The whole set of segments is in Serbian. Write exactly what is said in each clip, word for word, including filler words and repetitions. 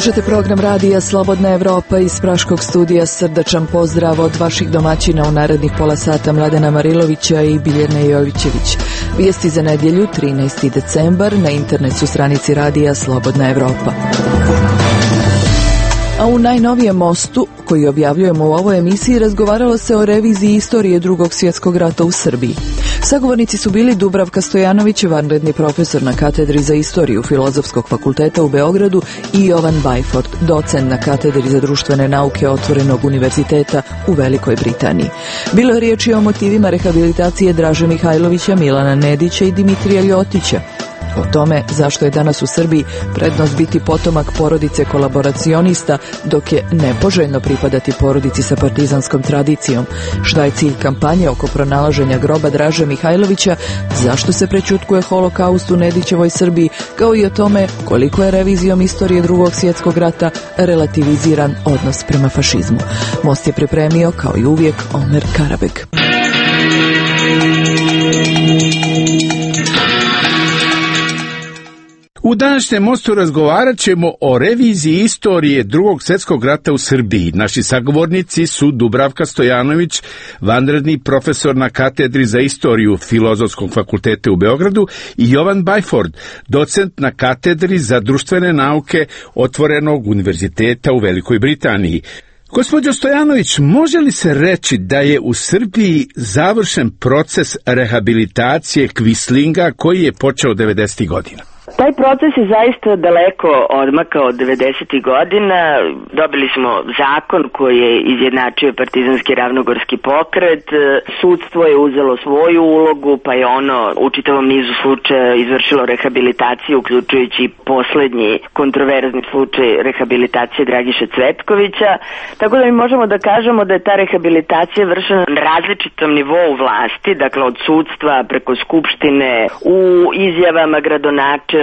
Slušate program radija Slobodna Evropa iz Praškog studija. Srdačan pozdrav od vaših domaćina u narednih pola sata Mladena Marilovića i Biljane Jovićević. Vijesti za nedjelju, trinaesti decembar, na internet su stranici radija Slobodna Evropa. A u najnovijem mostu, koji objavljujemo u ovoj emisiji, razgovaralo se o reviziji istorije Drugog svjetskog rata u Srbiji. Sagovornici su bili Dubravka Stojanović, vanredni profesor na katedri za istoriju Filozofskog fakulteta u Beogradu, i Jovan Bajford, docent na katedri za društvene nauke Otvorenog univerziteta u Velikoj Britaniji. Bilo je riječi o motivima rehabilitacije Draže Mihajlovića, Milana Nedića i Dimitrija Ljotića. O tome zašto je danas u Srbiji prednost biti potomak porodice kolaboracionista, dok je nepoželjno pripadati porodici sa partizanskom tradicijom. Šta je cilj kampanje oko pronalaženja groba Draže Mihajlovića, zašto se prećutkuje holokaust u Nedićevoj Srbiji, kao i o tome koliko je revizijom istorije Drugog svjetskog rata relativiziran odnos prema fašizmu. Most je pripremio, kao i uvijek, Omer Karabeg. U današnjem mostu razgovarat ćemo o reviziji istorije Drugog svjetskog rata u Srbiji. Naši sagovornici su Dubravka Stojanović, vanredni profesor na katedri za istoriju Filozofskog fakulteta u Beogradu, i Jovan Bajford, docent na katedri za društvene nauke Otvorenog univerziteta u Velikoj Britaniji. Gospođo Stojanović, može li se reći da je u Srbiji završen proces rehabilitacije Kvislinga koji je počeo devedesetih godina? Taj proces je zaista daleko odmakao od devedesetih godina. Dobili smo zakon koji je izjednačio partizanski ravnogorski pokret. Sudstvo je uzelo svoju ulogu, pa je ono u čitavom nizu slučaja izvršilo rehabilitaciju, uključujući poslednji kontroverzni slučaj rehabilitacije Dragiše Cvetkovića. Tako da mi možemo da kažemo da je ta rehabilitacija vršena na različitom nivou vlasti, dakle od sudstva preko skupštine, u izjavama gradonačelnika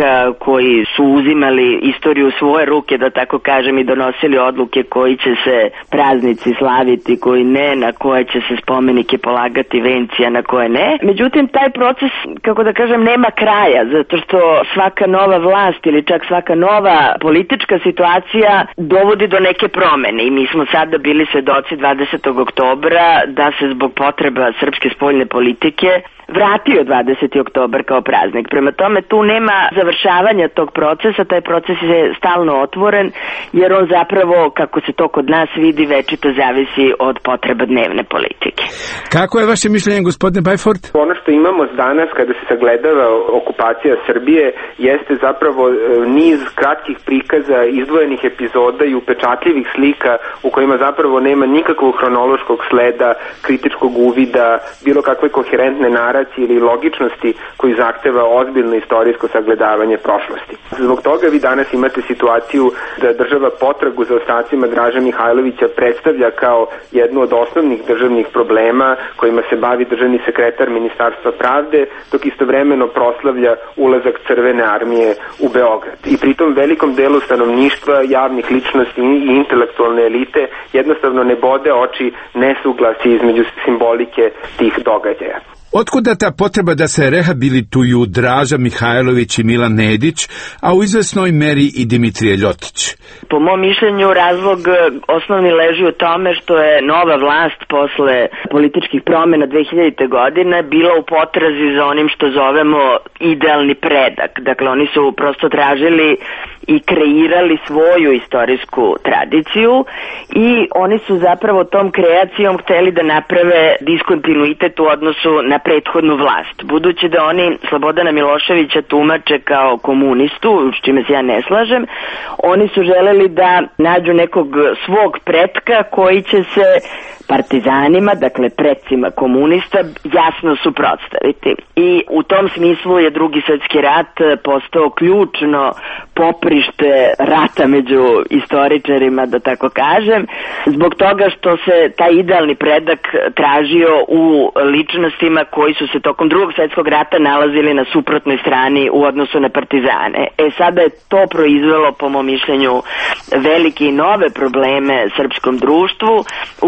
koji su uzimali istoriju u svoje ruke, da tako kažem, i donosili odluke koji će se praznici slaviti, koji ne, na koje će se spomenike polagati venci, a na koje ne. Međutim, taj proces, kako da kažem, nema kraja, zato što svaka nova vlast ili čak svaka nova politička situacija dovodi do neke promene i mi smo sada bili svedoci dvadesetog oktobra da se zbog potreba srpske spoljne politike vratio dvadeseti oktobar kao praznik. Prema tome, tu nema završavanja tog procesa, taj proces je stalno otvoren, jer on zapravo, kako se to kod nas vidi, večito zavisi od potreba dnevne politike. Kako je vaše mišljenje, gospodine Bajford? Ono što imamo danas kada se sagledava okupacija Srbije jeste zapravo niz kratkih prikaza, izdvojenih epizoda i upečatljivih slika u kojima zapravo nema nikakvog hronološkog sleda, kritičkog uvida, bilo kakve koherentne naracije ili logičnosti koji zahteva ozbiljno istorijsko sagledavanje prošlosti. Zbog toga vi danas imate situaciju da država potragu za ostacima Draže Mihajlovića predstavlja kao jednu od osnovnih državnih problema kojima se bavi državni sekretar Ministarstva pravde, dok istovremeno proslavlja ulazak Crvene armije u Beograd. I pritom velikom delu stanovništva, javnih ličnosti i intelektualne elite jednostavno ne bode oči nesuglasi između simbolike tih događaja. Otkuda ta potreba da se rehabilituju Draža Mihajlović i Milan Nedić, a u izvesnoj meri i Dimitrije Ljotić? Po mom mišljenju razlog osnovni leži u tome što je nova vlast posle političkih promjena dve hiljadite. godine bila u potrazi za onim što zovemo idealni predak. Dakle, oni su prosto tražili i kreirali svoju istorijsku tradiciju i oni su zapravo tom kreacijom hteli da naprave diskontinuitet u odnosu na prethodnu vlast. Budući da oni Slobodana Miloševića tumače kao komunistu, s čime se ja ne slažem, oni su želeli da nađu nekog svog pretka koji će se partizanima, dakle predsima komunista, jasno suprotstaviti. I u tom smislu je Drugi svjetski rat postao ključno poprište rata među istoričarima, da tako kažem, zbog toga što se taj idealni predak tražio u ličnostima koji su se tokom Drugog svjetskog rata nalazili na suprotnoj strani u odnosu na partizane. E sada je to proizvelo, po mom mišljenju, velike i nove probleme srpskom društvu, upravo zbog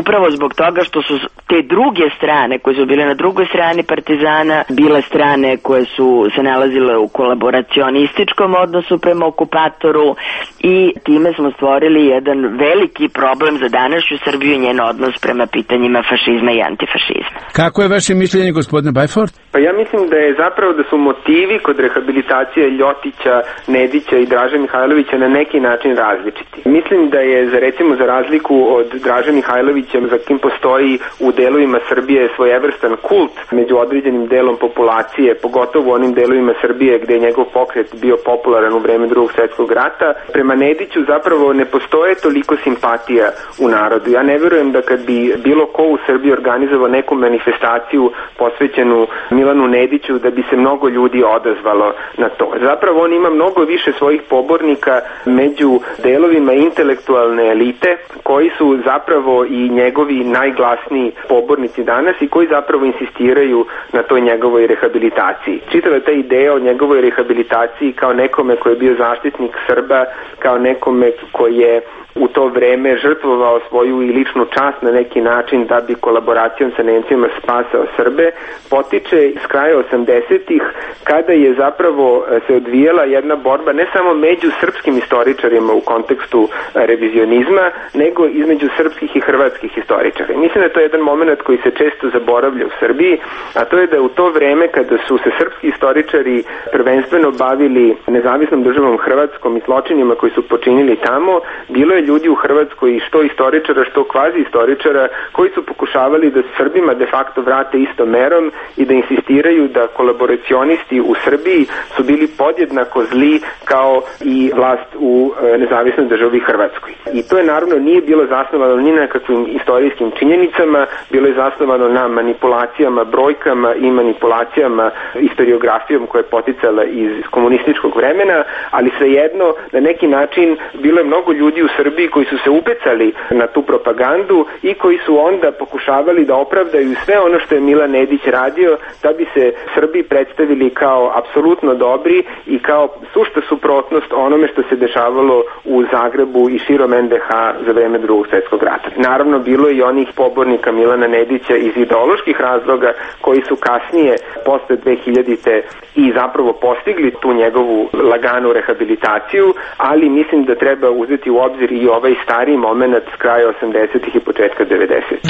zbog toga što su te druge strane koje su bile na drugoj strani partizana bile strane koje su se nalazile u kolaboracionističkom odnosu prema okupatoru i time smo stvorili jedan veliki problem za današnju Srbiju i njen odnos prema pitanjima fašizma i antifašizma. Kako je vaše mišljenje, gospodine Bajford? Pa ja mislim da je zapravo da su motivi kod rehabilitacije Ljotića, Nedića i Draže Mihajlovića na neki način različiti. Mislim da je za recimo za razliku od Draže Mihajlovića, za kim postoji u delovima Srbije svojevrstan kult među određenim delom populacije, pogotovo u onim delovima Srbije gde je njegov pokret bio popularan u vreme Drugog svjetskog rata, prema Nediću zapravo ne postoje toliko simpatija u narodu. Ja ne verujem da kad bi bilo ko u Srbiji organizovao neku manifestaciju posvećenu Milanu Nediću da bi se mnogo ljudi odazvalo na to. Zapravo on ima mnogo više svojih pobornika među delovima intelektualne elite koji su zapravo i njegovi najglasniji pobornici danas i koji zapravo insistiraju na toj njegovoj rehabilitaciji. Čitava ta ideja o njegovoj rehabilitaciji kao nekome koji je bio zaštitnik Srba, kao nekome koji je u to vreme žrtvovao svoju i ličnu čast na neki način da bi kolaboracijom sa Nemcima spasao Srbe, potiče iz kraja osamdesetih kada je zapravo se odvijela jedna borba ne samo među srpskim istoričarima u kontekstu revizionizma, nego između srpskih i hrvatskih istoričara. Mislim da to je jedan moment koji se često zaboravlja u Srbiji, a to je da u to vreme kada su se srpski istoričari prvenstveno bavili nezavisnom državom Hrvatskom i zločinima koji su počinili tamo, bilo je ljudi u Hrvatskoj, što istoričara, što kvazi istoričara, koji su pokušavali da Srbima de facto vrate istom merom i da insistiraju da kolaboracionisti u Srbiji su bili podjednako zli kao i vlast u nezavisnoj državi Hrvatskoj. I to je naravno nije bilo zasnovano ni na kakvim istorijskim činjenicama, bilo je zasnovano na manipulacijama, brojkama i manipulacijama historiografijom koja je poticala iz komunističkog vremena, ali svejedno na neki način bilo je mnogo ljudi u Srbiji koji su se upecali na tu propagandu i koji su onda pokušavali da opravdaju sve ono što je Milan Nedić radio da bi se Srbi predstavili kao apsolutno dobri i kao sušta suprotnost onome što se dešavalo u Zagrebu i širom en de ha za vreme Drugog svjetskog rata. Naravno, bilo je i onih pobornika Milana Nedića iz ideoloških razloga koji su kasnije, posle dve hiljadite i zapravo postigli tu njegovu laganu rehabilitaciju, ali mislim da treba uzeti u obzir i ovaj stariji moment s kraja osamdesetih i početka devedesetih.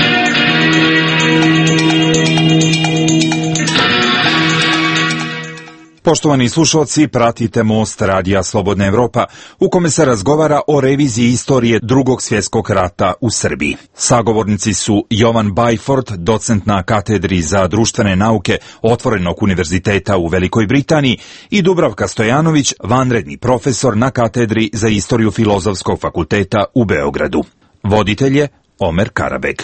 Poštovani slušalci, pratite Most radija Slobodna Evropa, u kome se razgovara o reviziji istorije Drugog svjetskog rata u Srbiji. Sagovornici su Jovan Bajford, docent na katedri za društvene nauke Otvorenog univerziteta u Velikoj Britaniji, i Dubravka Stojanović, vanredni profesor na katedri za istoriju Filozofskog fakulteta u Beogradu. Voditelj je Omer Karabeg.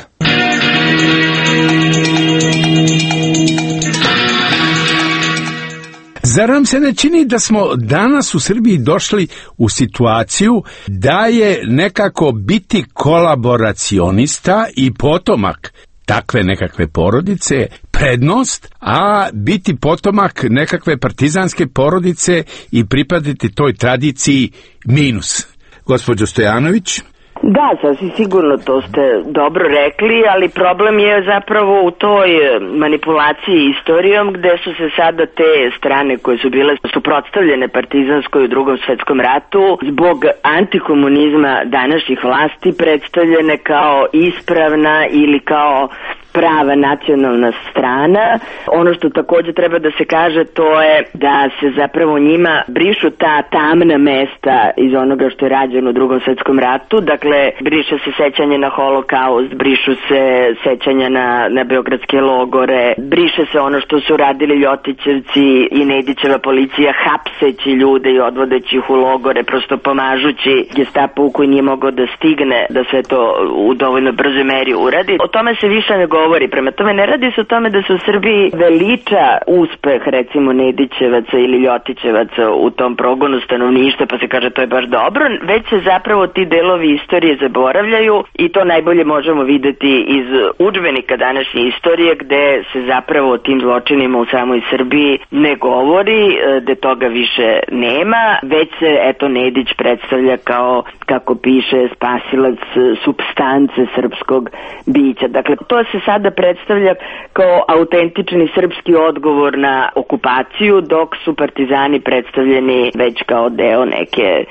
Zar nam se ne čini da smo danas u Srbiji došli u situaciju da je nekako biti kolaboracionista i potomak takve nekakve porodice prednost, a biti potomak nekakve partizanske porodice i pripaditi toj tradiciji minus? Gospođo Stojanović? Da, sasvim sigurno, to ste dobro rekli, ali problem je zapravo u toj manipulaciji istorijom gde su se sada te strane koje su bile suprotstavljene partizanskoj u Drugom svjetskom ratu zbog antikomunizma današnjih vlasti predstavljene kao ispravna ili kao prava nacionalna strana. Ono što također treba da se kaže, to je da se zapravo njima brišu ta tamna mesta iz onoga što je rađeno u Drugom svjetskom ratu. Dakle, briše se sećanje na holokaust, brišu se sećanja na, na beogradske logore, briše se ono što su radili Ljotićevci i Nedićeva policija, hapseći ljude i odvodeći ih u logore, prosto pomažući Gestapu koji nije mogao da stigne da sve to u dovoljno brzoj meri uradi. O tome se više ne govori govori. Prema tome ne radi se o tome da se u Srbiji veliča uspeh recimo Nedićevaca ili Ljotićevaca u tom progonu stanovništva pa se kaže to je baš dobro, već se zapravo ti delovi istorije zaboravljaju i to najbolje možemo videti iz udžbenika današnje istorije gde se zapravo o tim zločinima u samoj Srbiji ne govori, gde toga više nema, već se eto Nedić predstavlja kao, kako piše, spasilac supstance srpskog bića. Dakle, to se sada predstavlja kao autentični srpski odgovor na okupaciju, dok su partizani predstavljeni već kao deo neke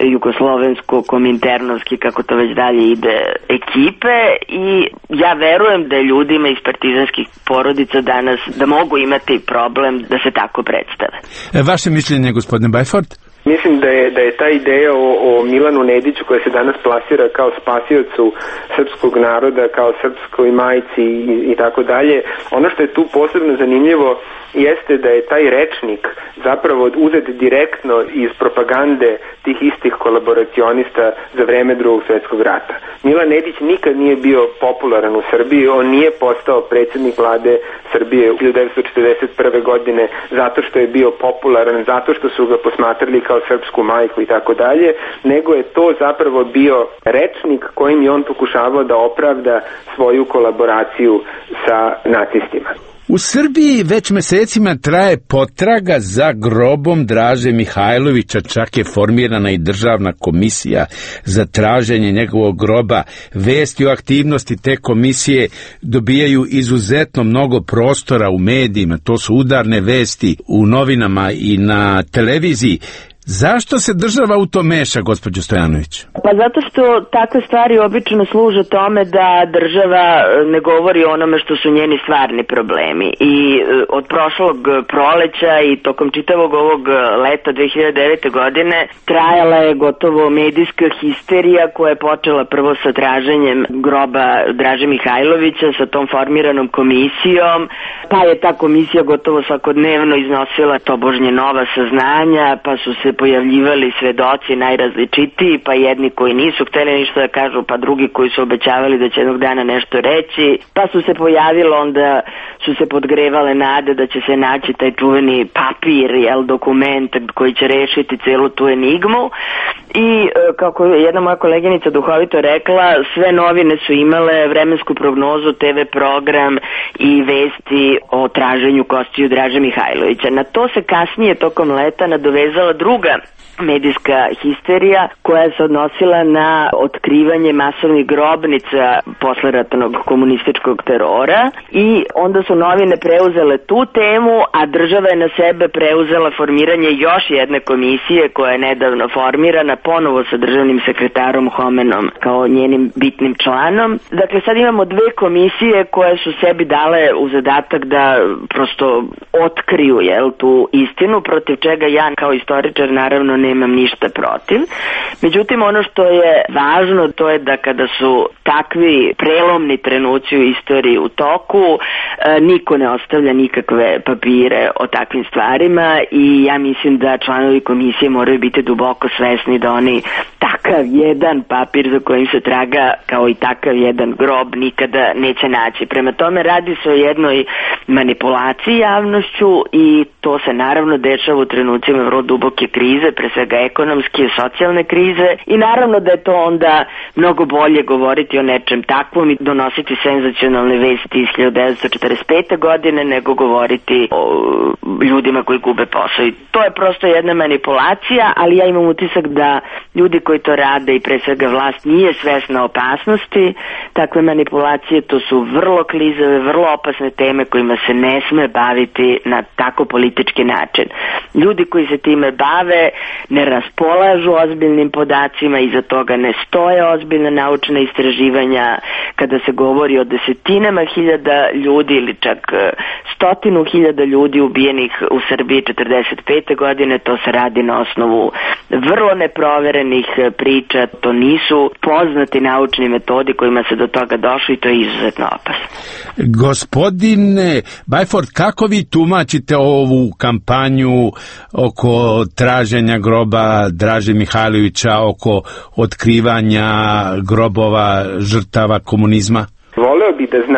jugoslovensko-kominternovski, kako to već dalje ide, ekipe i ja verujem da ljudima iz partizanskih porodica danas da mogu imati problem da se tako predstave. Vaše mišljenje, gospodine Bajford? Mislim da je, da je ta ideja o, o Milanu Nediću koja se danas plasira kao spasiocu srpskog naroda, kao srpskoj majci i, i tako dalje, ono što je tu posebno zanimljivo jeste da je taj rečnik zapravo uzet direktno iz propagande tih istih kolaboracionista za vreme Drugog svjetskog rata. Milan Nedić nikad nije bio popularan u Srbiji, on nije postao predsjednik vlade Srbije u hiljadu devetsto četrdeset prve. godine zato što je bio popularan, zato što su ga posmatrali kao srpsku majku i tako dalje, nego je to zapravo bio rečnik kojim je on pokušavao da opravda svoju kolaboraciju sa nacistima. U Srbiji već mesecima traje potraga za grobom Draže Mihajlovića, čak je formirana i državna komisija za traženje njegovog groba. Vesti o aktivnosti te komisije dobijaju izuzetno mnogo prostora u medijima, to su udarne vesti u novinama i na televiziji. Zašto se država u to meša, gospođo Stojanović? Pa zato što takve stvari obično služe tome da država ne govori o onome što su njeni stvarni problemi. I od prošlog proleća i tokom čitavog ovog leta dve hiljade devete. godine trajala je gotovo medijska histerija koja je počela prvo sa traženjem groba Draže Mihajlovića, sa tom formiranom komisijom, pa je ta komisija gotovo svakodnevno iznosila tobožnje nova saznanja, pa su se pojavljivali svedoci najrazličitiji, pa jedni koji nisu hteli ništa da kažu, pa drugi koji su obećavali da će jednog dana nešto reći, pa su se pojavilo, onda su se podgrevale nade da će se naći taj čuveni papir, jel, dokument koji će rešiti celu tu enigmu i kako je jedna moja koleginica duhovito rekla, sve novine su imale vremensku prognozu, te ve program i vesti o traženju kostiju Draže Mihajlovića. Na to se kasnije tokom leta nadovezala druga medijska histerija koja se odnosila na otkrivanje masovnih grobnica posleratnog komunističkog terora i onda su novine preuzele tu temu, a država je na sebe preuzela formiranje još jedne komisije koja je nedavno formirana, ponovo sa državnim sekretarom Homenom kao njenim bitnim članom. Dakle, sad imamo dve komisije koje su sebi dale u zadatak da prosto otkriju, jel, tu istinu, protiv čega ja kao istoričar naravno nemam ništa protiv. Međutim, ono što je važno to je da kada su takvi prelomni trenuci u istoriji u toku, e, niko ne ostavlja nikakve papire o takvim stvarima i ja mislim da članovi komisije moraju biti duboko svesni da oni takav jedan papir za kojim se traga kao i takav jedan grob nikada neće naći. Prema tome radi se o jednoj manipulaciji javnošću i to se naravno dešava u trenucima vrlo duboke krize, pre svega ekonomske, socijalne krize i naravno da je to onda mnogo bolje govoriti o nečem takvom i donositi senzacionalne vesti iz hiljadu devetsto četrdeset pete. godine nego govoriti o ljudima koji gube posao. I to je prosto jedna manipulacija, ali ja imam utisak da ljudi koji to rade i pre svega vlast nije svesna opasnosti takve manipulacije. To su vrlo klizave, vrlo opasne teme kojima se ne sme baviti na tako politički način. Ljudi koji se time bave ne raspolažu ozbiljnim podacima, iza toga ne stoje ozbiljna naučna istraživanja. Kada se govori o desetinama hiljada ljudi ili čak stotinu hiljada ljudi ubijenih u Srbiji četrdeset pete. godine, to se radi na osnovu vrlo neproverenih priča, to nisu poznati naučni metodi kojima se do toga došlo i to je izuzetno opasno. Gospodine Bajford, kako vi tumačite ovu kampanju oko traženja groba Draže Mihajlovića, oko otkrivanja grobova žrtava komunizma? Voleo bih da znam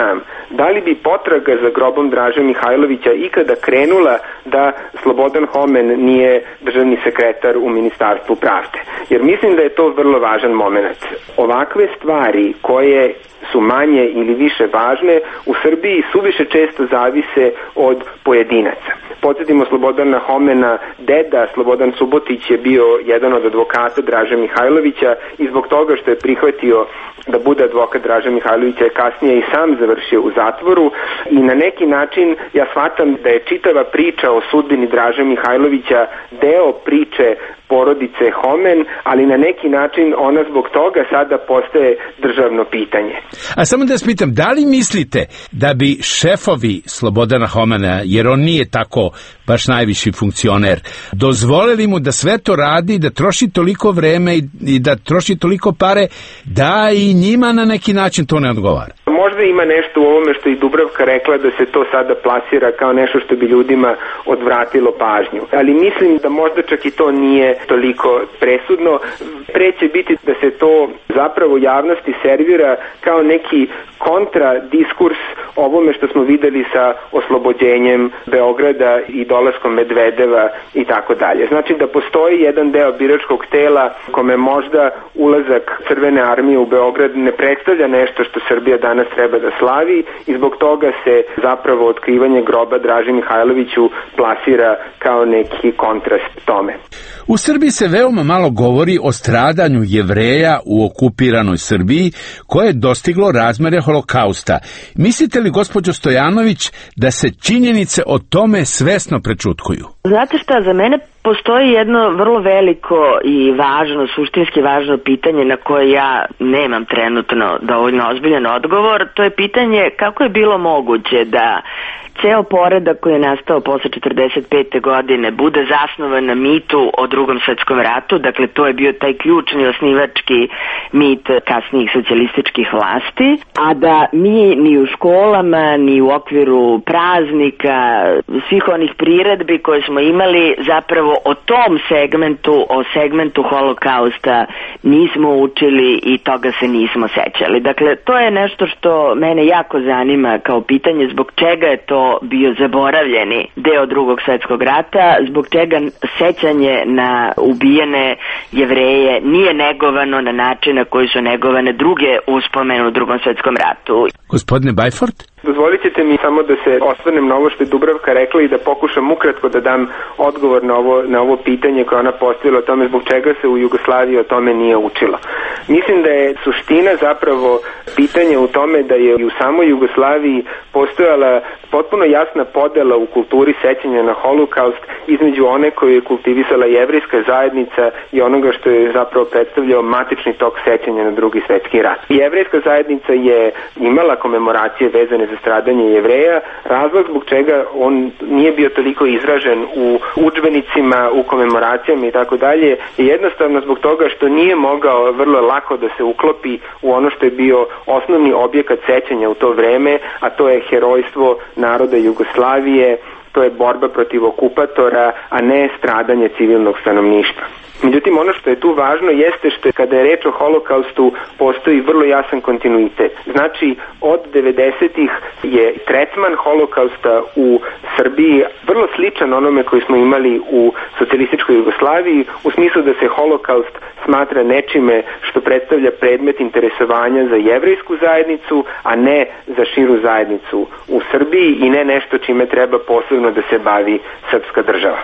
da li bi potraga za grobom Draže Mihajlovića ikada krenula da Slobodan Homen nije državni sekretar u Ministarstvu pravde. Jer mislim da je to vrlo važan moment. Ovakve stvari koje su manje ili više važne u Srbiji suviše često zavise od pojedinaca. Podsjetimo Slobodana Homena, deda Slobodan Subotić je bio jedan od advokata Draže Mihajlovića i zbog toga što je prihvatio da bude advokat Draže Mihajlovića je kasnije i sam završio u zatvoru i na neki način ja shvatam da je čitava priča o sudbini Draže Mihajlovića deo priče porodice Homen, ali na neki način ona zbog toga sada postaje državno pitanje. A samo da vas pitam, da li mislite da bi šefovi Slobodana Homena, jer on nije tako baš najviši funkcioner, dozvolili mu da sve to radi, da troši toliko vreme i da troši toliko pare, da i njima na neki način to ne odgovara? Možda ima nešto u ovome što i Dubravka rekla da se to sada plasira kao nešto što bi ljudima odvratilo pažnju. Ali mislim da možda čak i to nije toliko presudno. Pre će biti da se to zapravo javnosti servira kao neki kontradiskurs ovome što smo videli sa oslobođenjem Beograda i dolaskom Medvedeva i tako dalje. Znači da postoji jedan deo biračkog tela kome možda ulazak Crvene armije u Beograd ne predstavlja nešto što Srbija danas treba da slavi i zbog toga se zapravo otkrivanje groba Draži Mihajloviću plasira kao neki kontrast tome. U Srbiji se veoma malo govori o stradanju Jevreja u okupiranoj Srbiji koje je dostiglo razmere holokausta. Mislite li, gospođo Stojanović, da se činjenice o tome svesno prečutkuju? Znate šta, za mene postoji jedno vrlo veliko i važno, suštinski važno pitanje na koje ja nemam trenutno dovoljno ozbiljan odgovor. To je pitanje kako je bilo moguće da ceo poredak koji je nastao posle četrdeset pete godine bude zasnovan na mitu o Drugom svetskom ratu, dakle to je bio taj ključni osnivački mit kasnijih socijalističkih vlasti, a da mi ni u školama, ni u okviru praznika, svih onih priredbi koje smo imali, zapravo o tom segmentu, o segmentu holokausta nismo učili i toga se nismo sećali. Dakle, to je nešto što mene jako zanima kao pitanje zbog čega je to bio zaboravljeni deo Drugog svetskog rata, zbog čega sećanje na ubijene Jevreje nije negovano na način na koji su negovane druge uspomene u Drugom svetskom ratu. Gospodine Bajford? Dozvolit ćete mi samo da se osvrnem na ovo što je Dubravka rekla i da pokušam ukratko da dam odgovor na ovo, na ovo pitanje koje ona postavila o tome zbog čega se u Jugoslaviji o tome nije učilo. Mislim da je suština zapravo pitanja u tome da je u samoj Jugoslaviji postojala potpuno jasna podela u kulturi sećanja na holokaust između one koju je kultivisala jevrejska zajednica i onoga što je zapravo predstavljao matični tok sećanja na Drugi svetski rat. Jevrejska zajednica je imala komemoracije vezane za stradanje Jevreja, razlog zbog čega on nije bio toliko izražen u udžbenicima, u komemoracijama i tako dalje, je jednostavno zbog toga što nije mogao vrlo lako da se uklopi u ono što je bio osnovni objekat sećanja u to vreme, a to je herojstvo naroda Jugoslavije, to je borba protiv okupatora, a ne stradanje civilnog stanovništva. Međutim, ono što je tu važno jeste što kada je reč o holokaustu postoji vrlo jasan kontinuitet. Znači, od devedesetih je tretman holokausta u Srbiji vrlo sličan onome koji smo imali u socijalističkoj Jugoslaviji, u smislu da se holokaust smatra nečime što predstavlja predmet interesovanja za jevrejsku zajednicu, a ne za širu zajednicu u Srbiji i ne nešto čime treba posebno da se bavi srpska država.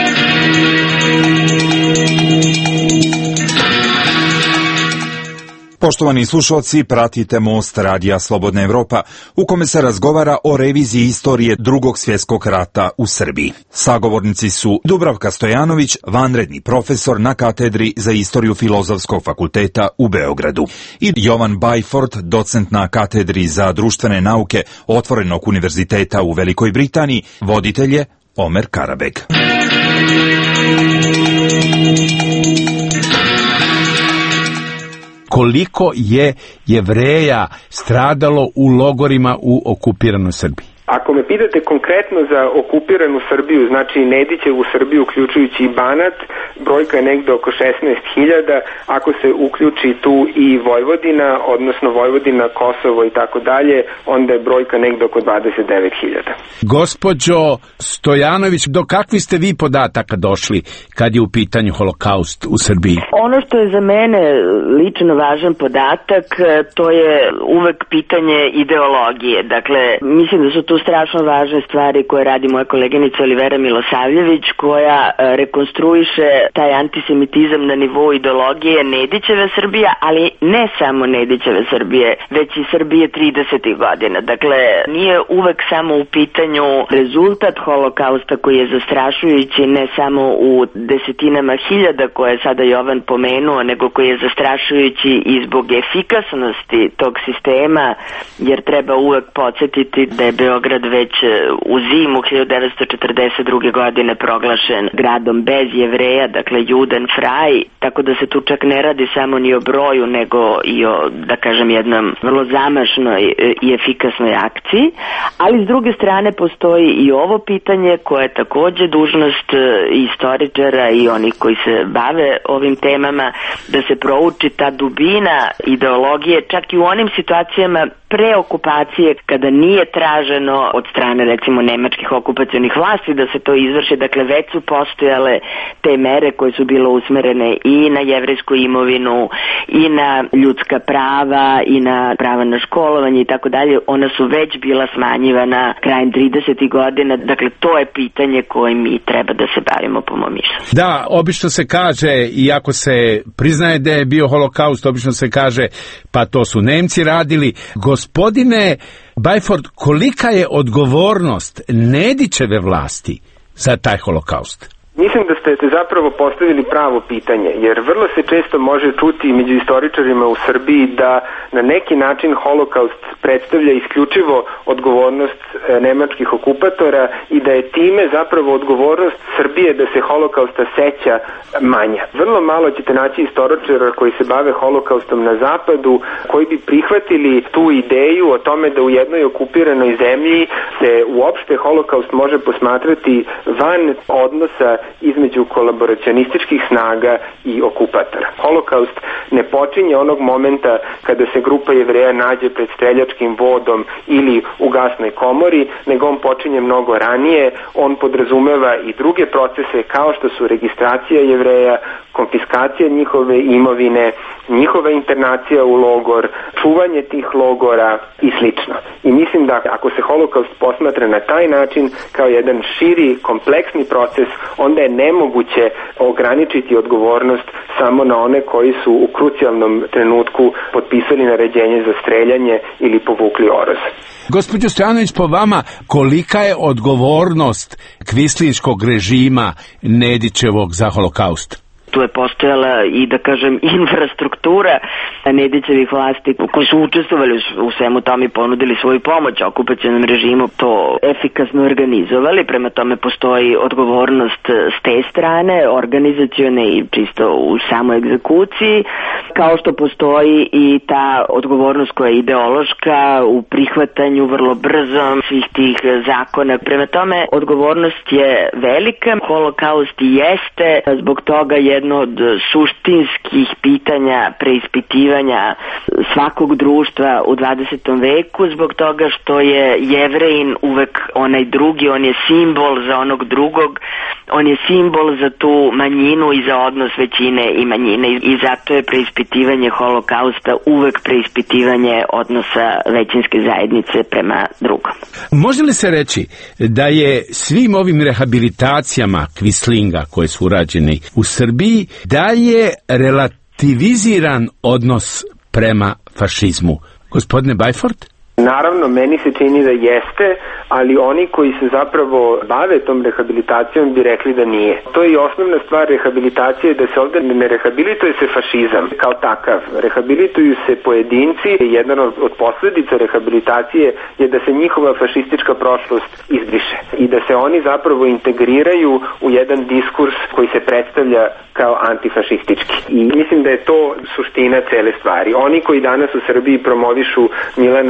Poštovani slušalci, pratite Most radija Slobodna Evropa, u kome se razgovara o reviziji istorije Drugog svjetskog rata u Srbiji. Sagovornici su Dubravka Stojanović, vanredni profesor na katedri za istoriju Filozofskog fakulteta u Beogradu, i Jovan Bajford, docent na katedri za društvene nauke Otvorenog univerziteta u Velikoj Britaniji, voditelj je Omer Karabeg. Koliko je Jevreja stradalo u logorima u okupiranoj Srbiji? Ako me pitate konkretno za okupiranu Srbiju, znači Nedićevu Srbiju uključujući i Banat, brojka je negde oko šesnaest hiljada, ako se uključi tu i Vojvodina, odnosno Vojvodina, Kosovo i tako dalje, onda je brojka negde oko dvadeset devet hiljada. Gospođo Stojanović, do kakvi ste vi podataka došli kad je u pitanju holokaust u Srbiji? Ono što je za mene lično važan podatak, to je uvek pitanje ideologije. Dakle, mislim da su tu strašno važne stvari koje radi moja koleginica Olivera Milosavljević, koja rekonstruiše taj antisemitizam na nivou ideologije Nedićeve Srbije, ali ne samo Nedićeve Srbije, već i Srbije tridesetih godina. Dakle, nije uvek samo u pitanju rezultat holokausta koji je zastrašujući ne samo u desetinama hiljada koje je sada Jovan pomenuo, nego koji je zastrašujući i zbog efikasnosti tog sistema, jer treba uvek podsjetiti da je Beograd već u zimu hiljadu devetsto četrdeset druge. godine proglašen gradom bez Jevreja, dakle Judenfrei, tako da se tu čak ne radi samo ni o broju, nego i o, da kažem, jednom vrlo zamašnoj i efikasnoj akciji, ali s druge strane postoji i ovo pitanje koje je takođe dužnost istoričara i onih koji se bave ovim temama, da se prouči ta dubina ideologije, čak i u onim situacijama pre okupacije, kada nije traženo od strane recimo nemačkih okupacionih vlasti da se to izvrši, dakle već su postojale te mere koje su bile usmerene i na jevrejsku imovinu, i na ljudska prava, i na prava na školovanje i tako dalje, ona su već bila smanjivana krajem tridesetih godina, dakle to je pitanje koje mi treba da se bavimo po mom mišljenju. Da, obično se kaže, iako se priznaje da je bio holokaust, obično se kaže pa to su Nemci radili. Gospodine Bajford, kolika je odgovornost Nedićeve vlasti za taj holokaust? Mislim da ste zapravo postavili pravo pitanje, jer vrlo se često može čuti među istoričarima u Srbiji da na neki način holokaust predstavlja isključivo odgovornost nemačkih okupatora i da je time zapravo odgovornost Srbije da se holokausta seća manja. Vrlo malo ćete naći istoričara koji se bave holokaustom na zapadu, koji bi prihvatili tu ideju o tome da u jednoj okupiranoj zemlji se uopšte holokaust može posmatrati van odnosa između kolaboracionističkih snaga i okupatora. Holokaust ne počinje onog momenta kada se grupa Jevreja nađe pred streljačkim vodom ili u gasnoj komori, nego on počinje mnogo ranije. On podrazumeva i druge procese kao što su registracija Jevreja, konfiskacija njihove imovine, njihova internacija u logor, čuvanje tih logora i slično. I mislim da ako se holokaust posmatra na taj način kao jedan širi, kompleksni proces, onda je nemoguće ograničiti odgovornost samo na one koji su u krucijalnom trenutku potpisali naređenje za streljanje ili povukli oroz. Gospođo Stojanović, po vama, kolika je odgovornost kvislinškog režima Nedićevog za holokaust? Tu je postojala i, da kažem, infrastruktura Nedićevih vlasti koji su učestvovali u svemu tome i ponudili svoju pomoć okupacionom režimu, to efikasno organizovali, prema tome postoji odgovornost s te strane, organizacione i čisto u samoj egzekuciji, kao što postoji i ta odgovornost koja je ideološka u prihvatanju vrlo brzo svih tih zakona. Prema tome, odgovornost je velika, holokaust i jeste zbog toga jedno od suštinskih pitanja preispitivanja svakog društva u dvadesetom veku, zbog toga što je Jevrejin uvek onaj drugi, on je simbol za onog drugog, on je simbol za tu manjinu i za odnos većine i manjine i zato je preispitivanje holokausta uvek preispitivanje odnosa većinske zajednice prema drugom. Može li se reći da je svim ovim rehabilitacijama Kvislinga koje su urađene u Srbiji, da je relativiziran odnos prema fašizmu? Gospodine Bajford? Naravno, meni se čini da jeste, ali oni koji se zapravo bave tom rehabilitacijom bi rekli da nije. To je i osnovna stvar rehabilitacije, da se ovdje ne rehabilituje se fašizam kao takav. Rehabilituju se pojedinci i jedan od posljedica rehabilitacije je da se njihova fašistička prošlost izbriše i da se oni zapravo integriraju u jedan diskurs koji se predstavlja kao antifašistički. I mislim da je to suština cele stvari. Oni koji danas u Srbiji promovišu Milana Nedića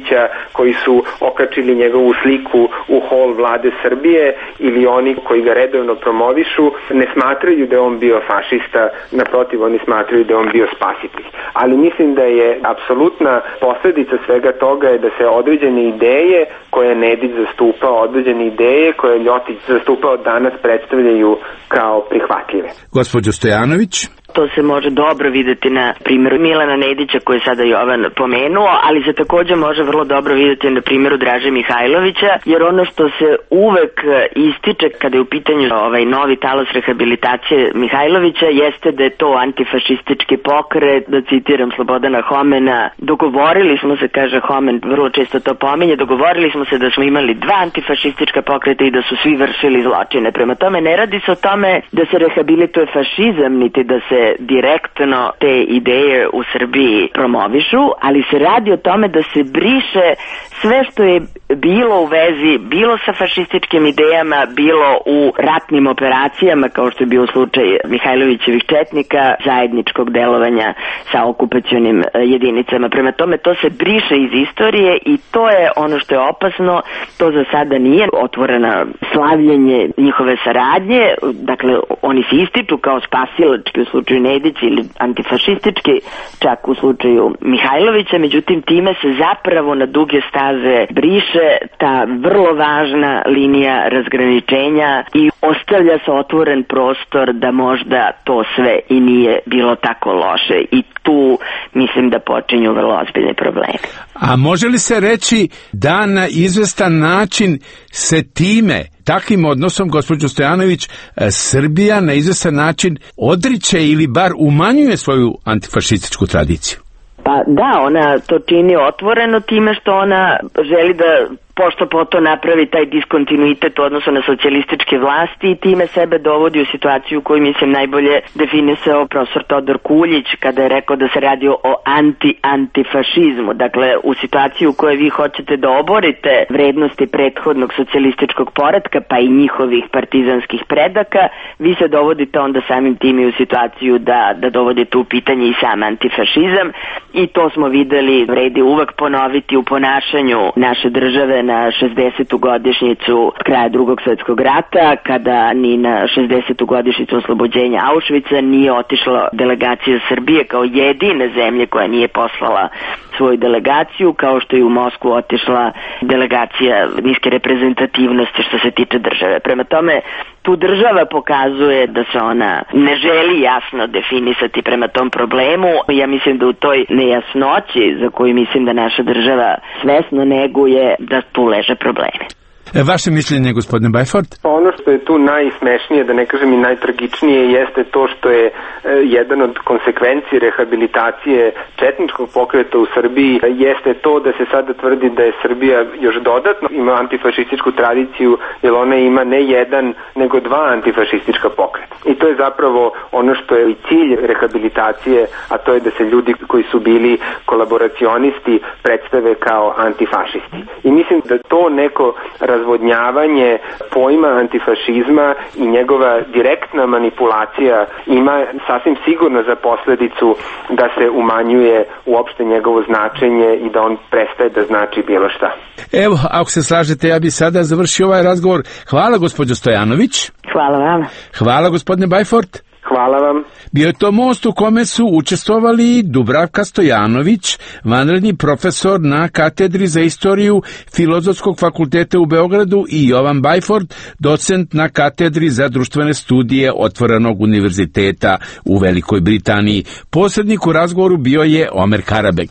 Nedića koji su okačili njegovu sliku u hol vlade Srbije ili oni koji ga redovno promovišu ne smatraju da je on bio fašista, naprotiv oni smatraju da je on bio spasitelj. Ali mislim da je apsolutna posledica svega toga je da se određene ideje koje Nedić zastupao, određene ideje koje Ljotić zastupao danas predstavljaju kao prihvatljive. Gospođo Stojanović? To se može dobro videti na primjeru Milana Nedića koji je sada Jovan pomenuo, ali se također može vrlo dobro videti na primjeru Draže Mihajlovića, jer ono što se uvek ističe kada je u pitanju ovaj novi talas rehabilitacije Mihajlovića jeste da je to antifašistički pokret, da citiram Slobodana Homena, dogovorili smo se, kaže Homen, vrlo često to pominje, dogovorili smo se da smo imali dva antifašistička pokreta i da su svi vršili zločine. Prema tome ne radi se o tome da se rehabilituje fašizam, niti da se direktno te ideje u Srbiji promovišu, ali se radi o tome da se briše sve što je bilo u vezi, bilo sa fašističkim idejama, bilo u ratnim operacijama, kao što je bio slučaj Mihajlovićevih četnika, zajedničkog delovanja sa okupacionim jedinicama. Prema tome, to se briše iz istorije i to je ono što je opasno. To za sada nije otvoreno slavljenje njihove saradnje, dakle, oni se ističu kao spasilački u slučaju Nedić ili antifašistički čak u slučaju Mihajlovića, međutim time se zapravo na duge staze briše ta vrlo važna linija razgraničenja i ostavlja se otvoren prostor da možda to sve i nije bilo tako loše i tu mislim da počinju vrlo ozbiljni problemi. A može li se reći da na izvestan način se time, takvim odnosom, gospođo Stojanović, Srbija na izvestan način odriče ili bar umanjuje svoju antifašističku tradiciju? Pa da, ona to čini otvoreno time što ona želi da pošto poto napravi taj diskontinuitet u odnosu na socijalističke vlasti i time sebe dovodi u situaciju koju mislim najbolje definisao profesor Todor Kuljić kada je rekao da se radi o anti-antifašizmu. Dakle, u situaciju u kojoj vi hoćete da oborite vrednosti prethodnog socijalističkog poretka pa i njihovih partizanskih predaka, vi se dovodite onda samim tim i u situaciju da, da dovodite u pitanje i sam antifašizam i to smo videli, vredi uvek ponoviti u ponašanju naše države na šezdesetu godišnjicu kraja Drugog svjetskog rata, kada ni na šezdesetu godišnjicu oslobođenja Auschwitza nije otišla delegacija Srbije kao jedine zemlje koja nije poslala svoju delegaciju, kao što je u Moskvu otišla delegacija niske reprezentativnosti što se tiče države. Prema tome, tu država pokazuje da se ona ne želi jasno definisati prema tom problemu. Ja mislim da u toj nejasnoći za koju mislim da naša država svesno neguje, da tu leže probleme. Vaše mišljenje, gospodine Bajford? Ono što je tu najsmešnije, da ne kažem i najtragičnije, jeste to što je e, jedan od konsekvenci rehabilitacije četničkog pokreta u Srbiji, jeste to da se sada tvrdi da je Srbija još dodatno ima antifašističku tradiciju, jer ona ima ne jedan, nego dva antifašistička pokreta. I to je zapravo ono što je i cilj rehabilitacije, a to je da se ljudi koji su bili kolaboracionisti predstave kao antifašisti. I mislim da to neko razvodnjavanje pojma antifašizma i njegova direktna manipulacija ima sasvim sigurno za posledicu da se umanjuje uopšte njegovo značenje i da on prestaje da znači bilo šta. Evo, ako se slažete, ja bi sada završio ovaj razgovor. Hvala, gospođo Stojanović. Hvala vam. Hvala, gospodine Bajford. Hvala vam. Bio je to most u kome su učestvovali Dubravka Stojanović, vanredni profesor na katedri za istoriju Filozofskog fakulteta u Beogradu, i Jovan Bajford, docent na katedri za društvene studije Otvorenog univerziteta u Velikoj Britaniji. Posrednik u razgovoru bio je Omer Karabeg.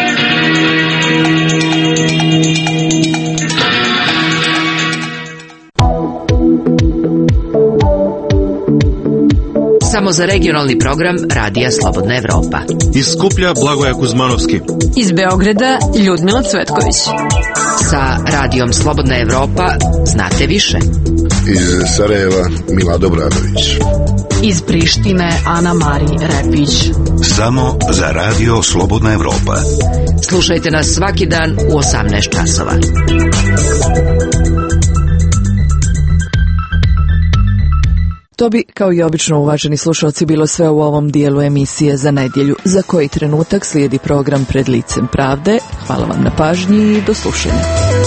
Samo za regionalni program Radija Slobodna Evropa. Iz Skuplja Blagoja Kuzmanovski. Iz Beograda Ljudmila Cvetković. Sa Radijom Slobodna Evropa znate više. Iz Sarajeva Milado Obradović. Iz Prištine Ana Mari Repić. Samo za Radio Slobodna Evropa. Slušajte nas svaki dan u osamnaest časova. To bi, kao i obično, uvaženi slušalci, bilo sve u ovom dijelu emisije za nedjelju, za koji trenutak slijedi program Pred licem pravde. Hvala vam na pažnji i do slušanja.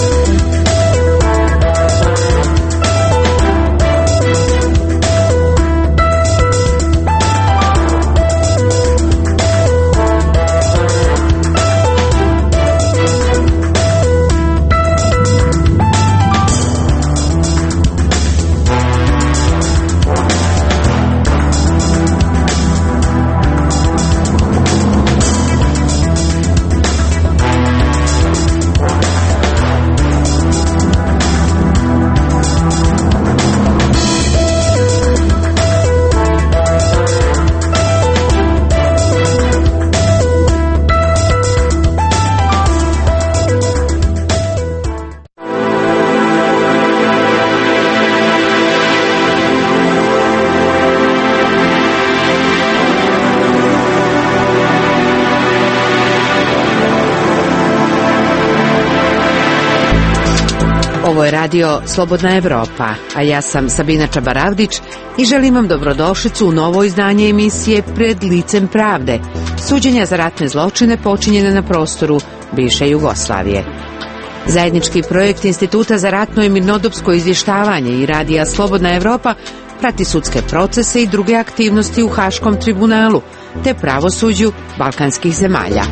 Ovo je radio Slobodna Evropa, a ja sam Sabina Čabaravdić i želim vam dobrodošlicu u novo izdanje emisije Pred licem pravde, suđenja za ratne zločine počinjene na prostoru bivše Jugoslavije. Zajednički projekt Instituta za ratno i mirnodopsko izvještavanje i radija Slobodna Evropa prati sudske procese i druge aktivnosti u Haškom tribunalu te pravosuđu balkanskih zemalja.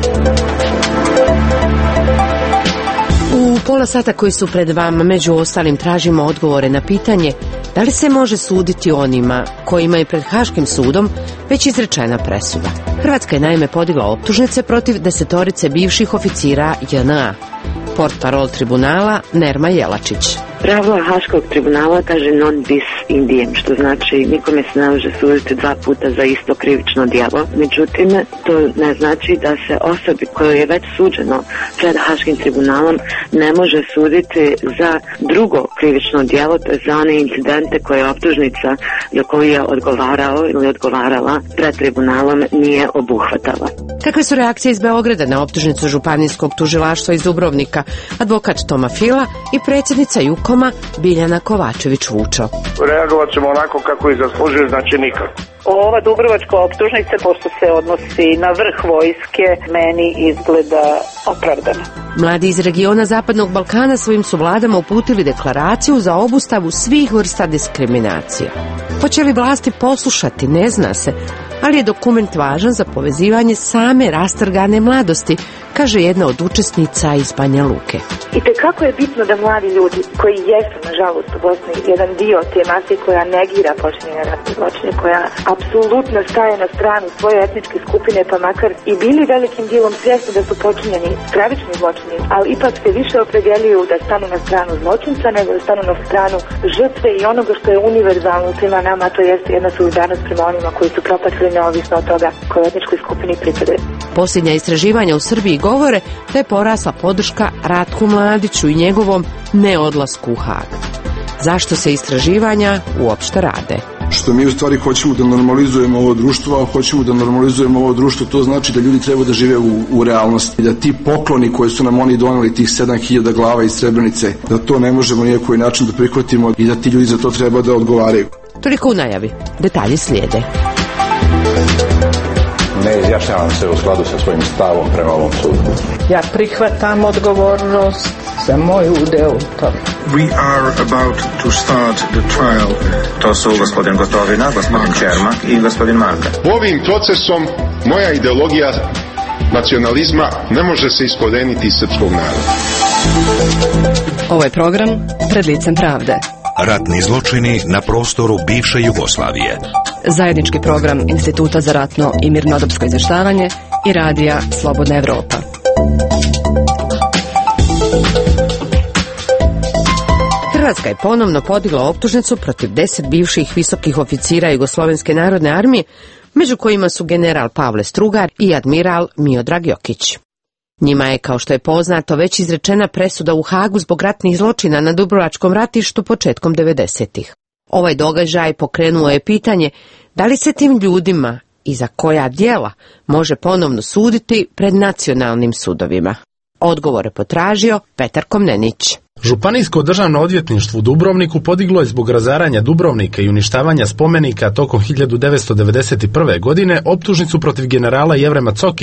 U pola sata koji su pred vama, među ostalim, tražimo odgovore na pitanje da li se može suditi onima kojima je pred Haškim sudom već izrečena presuda. Hrvatska je naime podigla optužnice protiv desetorice bivših oficira J N A. Portparol tribunala Nerma Jelačić. Pravila Haškog tribunala kaže non bis indiem, što znači nikome se ne može suditi dva puta za isto krivično djelo. Međutim, to ne znači da se osobi kojoj je već suđeno pred Haškim tribunalom ne može suditi za drugo krivično djelo, to je za one incidente koje je optužnica za koju je odgovarao ili odgovarala pred tribunalom nije obuhvatala. Kakve su reakcije iz Beograda na optužnicu županijskog tužilaštva iz Dubrovnika? Advokat Toma Fila i predsjednica Jukoma Biljana Kovačević-Vučo. Reagovat ćemo onako kako i zaslužuje, znači nikako. Ova dubrovačka optužnica, pošto se odnosi na vrh vojske, meni izgleda opravdana. Mladi iz regiona Zapadnog Balkana svojim su vladama uputili deklaraciju za obustavu svih vrsta diskriminacije. Hoće li vlasti poslušati, ne zna se, ali je dokument važan za povezivanje same rastrgane mladosti, kaže jedna od učesnica iz Banja Luke. I tekako je bitno da mladi ljudi koji jesu, nažalost, u Bosni jedan dio te mase koja negira počinjenje ratne zločine, koja apsolutno staje na stranu svoje etničke skupine, pa makar i bili velikim dijelom svjesni da su počinjeni stravični zločini, ali ipak se više opredeljuju da stanu na stranu zločinca nego da stanu na stranu žrtve i onoga što je univerzalno u svima nama, to jeste jedna solidarnost prema onima koji su propatili neovisno od toga koje etničkoj skupini pripadaju. Posljednja istraživanja u Srbiji govore da je porasla podrška Ratku Mladiću i njegovom neodlasku u Hag. Zašto se istraživanja uopšte rade? Što mi u stvari hoćemo da normalizujemo ovo društvo, a hoćemo da normalizujemo ovo društvo, to znači da ljudi treba da žive u, u realnosti. Da ti pokloni koje su nam oni doneli, tih sedam hiljada glava iz Srebrenice, da to ne možemo nijekoj način da prihvatimo i da ti ljudi za to treba da odgovaraju. Toliko u najavi. Detalji slijede. Ne izjašnjavam se u skladu sa svojim stavom prema ovom sudu. Ja prihvatam odgovornost za moj udeo u tome. We are about to start the trial. To su gospodin Gotovina, gospodin Čermak i gospodin Marka. Ovim procesom moja ideologija nacionalizma ne može se iskoreniti iz srpskog naroda. Ovo je program Pred licem pravde. Ratni zločini na prostoru bivše Jugoslavije. Zajednički program Instituta za ratno i mirnodopsko izvještavanje i radija Slobodna Evropa. Hrvatska je ponovno podigla optužnicu protiv deset bivših visokih oficira Jugoslovenske narodne armije, među kojima su general Pavle Strugar i admiral Miodrag Jokić. Njima je, kao što je poznato, već izrečena presuda u Hagu zbog ratnih zločina na Dubrovačkom ratištu početkom devedesetih. Ovaj događaj pokrenuo je pitanje da li se tim ljudima i za koja djela može ponovno suditi pred nacionalnim sudovima. Odgovore potražio Petar Komnenić. Županijsko državno odvjetništvo u Dubrovniku podiglo je zbog razaranja Dubrovnika i uništavanja spomenika tokom hiljadu devetsto devedeset prve. godine optužnicu protiv generala Jevrema Cokića,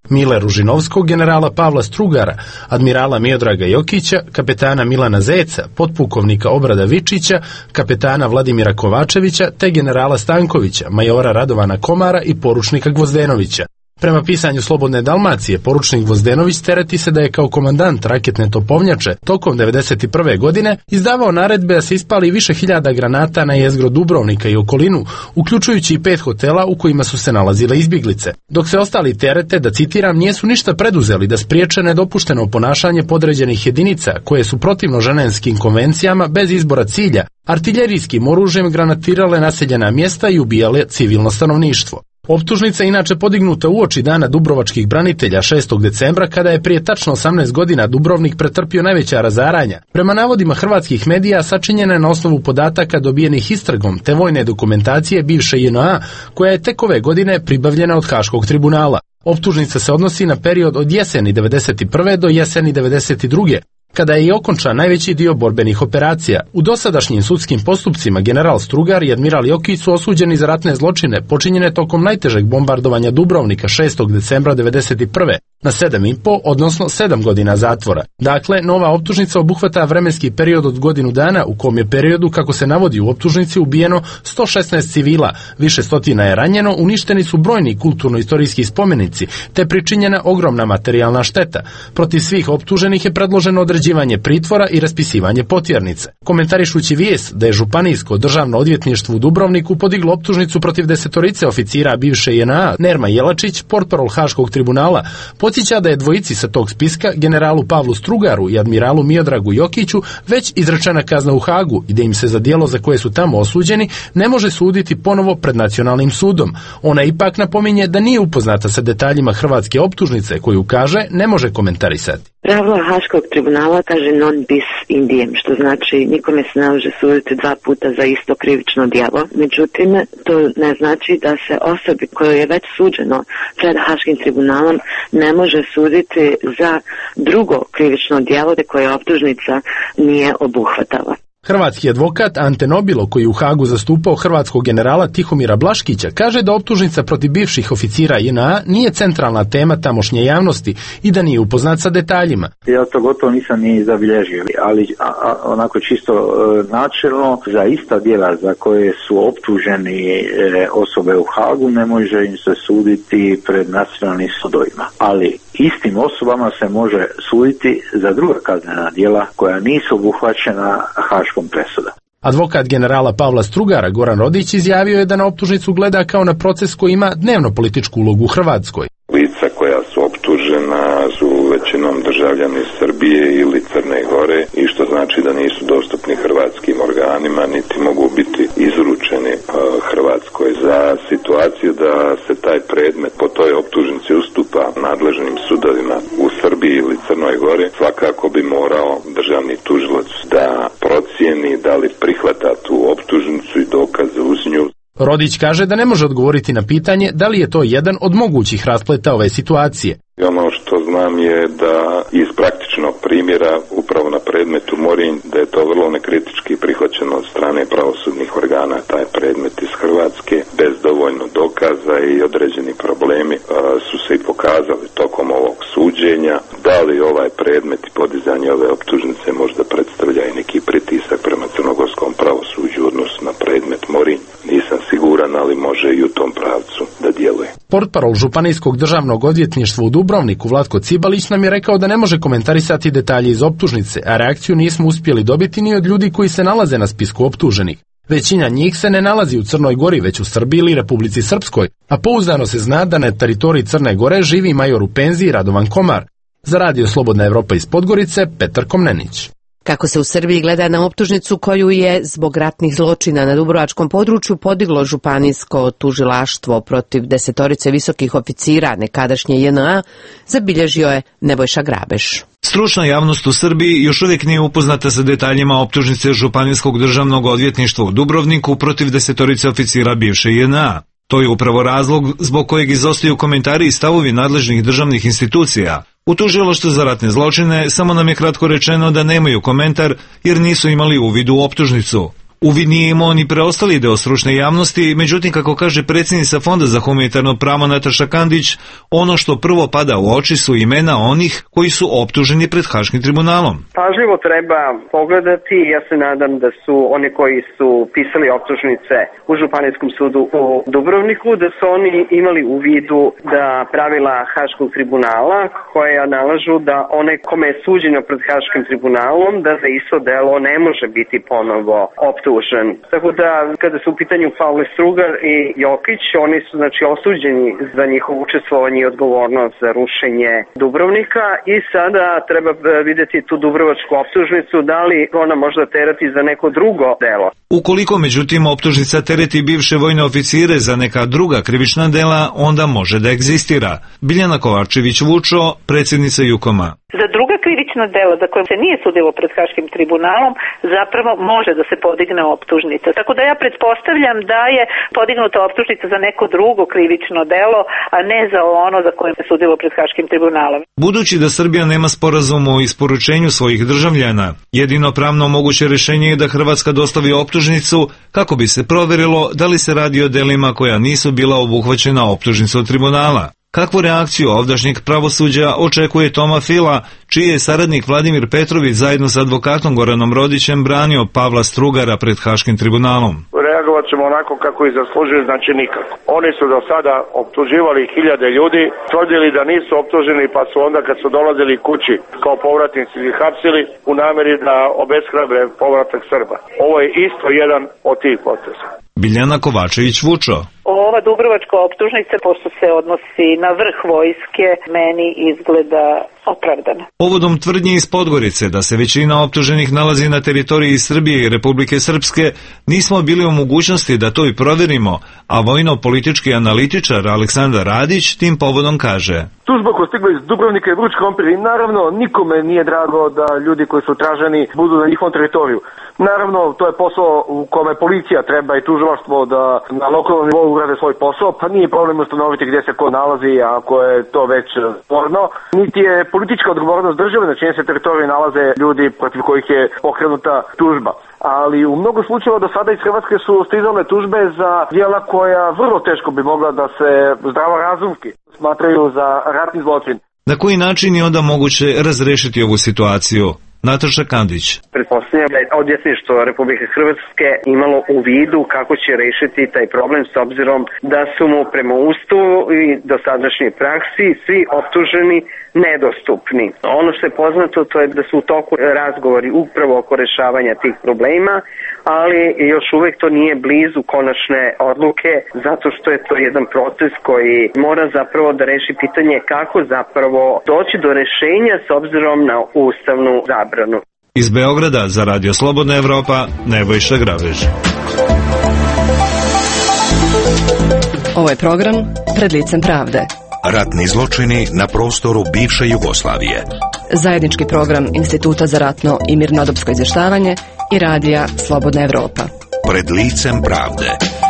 Mile Ružinovskog, generala Pavla Strugara, admirala Miodraga Jokića, kapetana Milana Zeca, potpukovnika Obrada Vičića, kapetana Vladimira Kovačevića te generala Stankovića, majora Radovana Komara i poručnika Gvozdenovića. Prema pisanju Slobodne Dalmacije, poručnik Gvozdenović tereti se da je kao komandant raketne topovnjače tokom devedeset prve. godine izdavao naredbe da se ispali više hiljada granata na jezgro Dubrovnika i okolinu, uključujući i pet hotela u kojima su se nalazile izbjeglice. Dok se ostali terete, da citiram, nijesu ništa preduzeli da spriječe nedopušteno ponašanje podređenih jedinica koje su protivno ženevskim konvencijama bez izbora cilja artiljerijskim oružjem granatirale naseljena mjesta i ubijale civilno stanovništvo. Optužnica inače podignuta uoči dana dubrovačkih branitelja šestog decembra, kada je prije tačno osamnaest godina Dubrovnik pretrpio najveća razaranja. Prema navodima hrvatskih medija sačinjena je na osnovu podataka dobijenih istragom te vojne dokumentacije bivše J N A, koja je tek ove godine pribavljena od Haškog tribunala. Optužnica se odnosi na period od jeseni devedeset prve. do jeseni devedeset druge. kada je i okončan najveći dio borbenih operacija. U dosadašnjim sudskim postupcima general Strugar i admiral Jokić su osuđeni za ratne zločine počinjene tokom najtežeg bombardovanja Dubrovnika šestog decembra devedeset prve. na sedam i po, odnosno sedam godina zatvora. Dakle, nova optužnica obuhvata vremenski period od godinu dana u kom je periodu, kako se navodi u optužnici, ubijeno sto šesnaest civila, više stotina je ranjeno, uništeni su brojni kulturno-istorijski spomenici, te pričinjena ogromna materijalna šteta. Protiv svih optuženih je predloženo određivanje pritvora i raspisivanje potjernice. Komentarišući vijest da je Županijsko državno odvjetništvo u Dubrovniku podiglo optužnicu protiv desetorice oficira bivše J N A, Nerma Jelačić, portparol Haškog tribunala, podsjeća da je dvojici sa tog spiska, generalu Pavlu Strugaru i admiralu Miodragu Jokiću, već izrečena kazna u Hagu i da im se za djelo za koje su tamo osuđeni ne može suditi ponovo pred nacionalnim sudom. Ona ipak napominje da nije upoznata sa detaljima hrvatske optužnice, koju kaže ne može komentarisati. Pravilo Haškog tribunala kaže non bis in idem, što znači nikome se ne može suditi dva puta za isto krivično djelo. Međutim, to ne znači da se osobi kojoj je već suđeno pred Haškim tribunalom ne može suditi za drugo krivično djelo koje optužnica nije obuhvatala. Hrvatski advokat Ante Nobilo, koji u Hagu zastupao hrvatskog generala Tihomira Blaškića, kaže da optužnica protiv bivših oficira J N A nije centralna tema tamošnje javnosti i da nije upoznat sa detaljima. Ja to gotovo nisam ni zabilježio, ali a, a, onako čisto e, načelno, za ista djela za koje su optuženi e, osobe u Hagu ne može im se suditi pred nacionalnim sudovima, ali istim osobama se može suditi za druga kaznena djela koja nisu obuhvaćena Haškom presudom. Advokat generala Pavla Strugara Goran Rodić izjavio je da na optužnicu gleda kao na proces koji ima dnevno političku ulogu u Hrvatskoj. Lica koja su optužena su većinom državljani Srbije ili Crne Gore, i što znači da nisu dostupni hrvatskim organima niti mogu biti izručeni Hrvatskoj. Za situaciju da se taj predmet po toj optužnici ustupa nadležnim sudovima u Srbiji ili Crnoj Gori, svakako bi morao državni tužilac da procijeni da li prihvata tu optužnicu i dokaze uz nju. Rodić kaže da ne može odgovoriti na pitanje da li je to jedan od mogućih raspleta ove situacije. Ono što znam je da iz praktičnog primjera upravo na predmetu Morinj da je to vrlo nekritički prihvaćeno od strane pravosudnih organa, taj predmet iz Hrvatske, bez dovoljno dokaza, i određeni problemi a, su se i pokazali tokom ovog suđenja. Da li ovaj predmet i podizanje ove optužnice možda predstavlja i neki pritisak prema crnogorskom pravosuđu u odnosu na predmet Morinj, nisam siguran, ali može i u tom pravcu da djeluje. Portparol Županijskog državnog odvjetništva u Dubrovniku Vlatko Cibalić nam je rekao da ne može komentarisati detalje iz optužnice, a reakciju nismo uspjeli dobiti ni od ljudi koji se nalaze na spisku optuženih. Većina njih se ne nalazi u Crnoj Gori, već u Srbiji ili Republici Srpskoj, a pouzdano se zna da na teritoriji Crne Gore živi major u penziji Radovan Komar. Za radio Slobodna Evropa iz Podgorice, Petar Komnenić. Kako se u Srbiji gleda na optužnicu koju je zbog ratnih zločina na dubrovačkom području podiglo županijsko tužilaštvo protiv desetorice visokih oficira nekadašnje J N A, zabilježio je Nebojša Grabeš. Stručna javnost u Srbiji još uvijek nije upoznata sa detaljima optužnice Županijskog državnog odvjetništva u Dubrovniku protiv desetorice oficira bivše J N A. To je upravo razlog zbog kojeg izostaju komentari i stavovi nadležnih državnih institucija. U tužilaštvu za ratne zločine samo nam je kratko rečeno da nemaju komentar jer nisu imali uvid u optužnicu. Uvid nije imao ni preostali deo stručne javnosti, međutim, kako kaže predsjednica Fonda za humanitarno pravo Nataša Kandić, ono što prvo pada u oči su imena onih koji su optuženi pred Haškim tribunalom. Pažljivo treba pogledati, ja se nadam da su oni koji su pisali optužnice u Županijskom sudu u Dubrovniku, da su oni imali u vidu da pravila Haškog tribunala koja nalažu da onaj kome je suđeno pred Haškim tribunalom da za isto delo ne može biti ponovo optužen. Tako da kada su u pitanju Pavle Strugar i Jokić, oni su znači osuđeni za njihovo učestvovanje i odgovornost za rušenje Dubrovnika i sada treba vidjeti tu dubrovačku optužnicu, da li ona možda terati za neko drugo delo. Ukoliko međutim optužnica tereti bivše vojne oficire za neka druga krivična dela, onda može da egzistira. Biljana Kovačević-Vučo, predsjednica Jukoma. Za druga krivična dela za koje se nije sudilo pred Haškim tribunalom zapravo može da se podigne optužnica. Tako da ja pretpostavljam da je podignuta optužnica za neko drugo krivično delo, a ne za ono za koje se sudilo pred Haškim tribunalom. Budući da Srbija nema sporazum o isporučenju svojih državljana, jedino pravno moguće rješenje je da Hrvatska dostavi optužnicu kako bi se provjerilo da li se radi o delima koja nisu bila obuhvaćena optužnicom tribunala. Kakvu reakciju ovdašnjeg pravosuđa očekuje Toma Fila, čiji je saradnik Vladimir Petrović zajedno s advokatom Goranom Rodićem branio Pavla Strugara pred Haškim tribunalom? Reagovat ćemo onako kako i zaslužuju, znači nikako. Oni su do sada optuživali hiljade ljudi, tvrdili da nisu optuženi, pa su onda kad su dolazili kući kao povratnici ih hapsili u namjeri da obeshrabre povratak Srba. Ovo je isto jedan od tih poteza. Biljana Kovačević-Vučo. Ova dubrovačka optužnica, pošto se odnosi na vrh vojske, meni izgleda opravdana. Povodom tvrdnje iz Podgorice da se većina optuženih nalazi na teritoriji Srbije i Republike Srpske, nismo bili u mogućnosti da to i provjerimo, a vojno-politički analitičar Aleksandar Radić tim povodom kaže: Tužba koja stigla iz Dubrovnika je vruć krompir i naravno nikome nije drago da ljudi koji su traženi budu na njihovom teritoriju. Naravno, to je posao u kome policija treba i tužilaštvo da na lokalnom nivou urade svoj posao, pa nije problem ustanoviti gdje se ko nalazi ako je to već sporno. Niti je politička odgovornost države na čijem se teritoriju nalaze ljudi protiv kojih je pokrenuta tužba. Ali u mnogo slučajeva do sada iz Hrvatske su stizale tužbe za djela koja vrlo teško bi mogla da se zdravorazumski smatraju za ratni zločin. Na koji način je onda moguće razrešiti ovu situaciju? Nataša Kandić. Pretpostavljam da je odvjetništvo Republike Hrvatske imalo u vidu kako će rešiti taj problem s obzirom da su mu prema Ustavu i dosadašnjoj praksi svi optuženi nedostupni. Ono što je poznato to je da su u toku razgovori upravo oko rešavanja tih problema, ali još uvek to nije blizu konačne odluke zato što je to jedan proces koji mora zapravo da reši pitanje kako zapravo doći do rešenja s obzirom na ustavnu zabranu. Iz Beograda za Radio Slobodna Evropa, Nebojša Grabež. Ovo je program Pred licem pravde. Ratni zločini na prostoru bivše Jugoslavije. Zajednički program Instituta za ratno i mirnodopsko izvještavanje i Radija Slobodna Evropa. Pred licem pravde.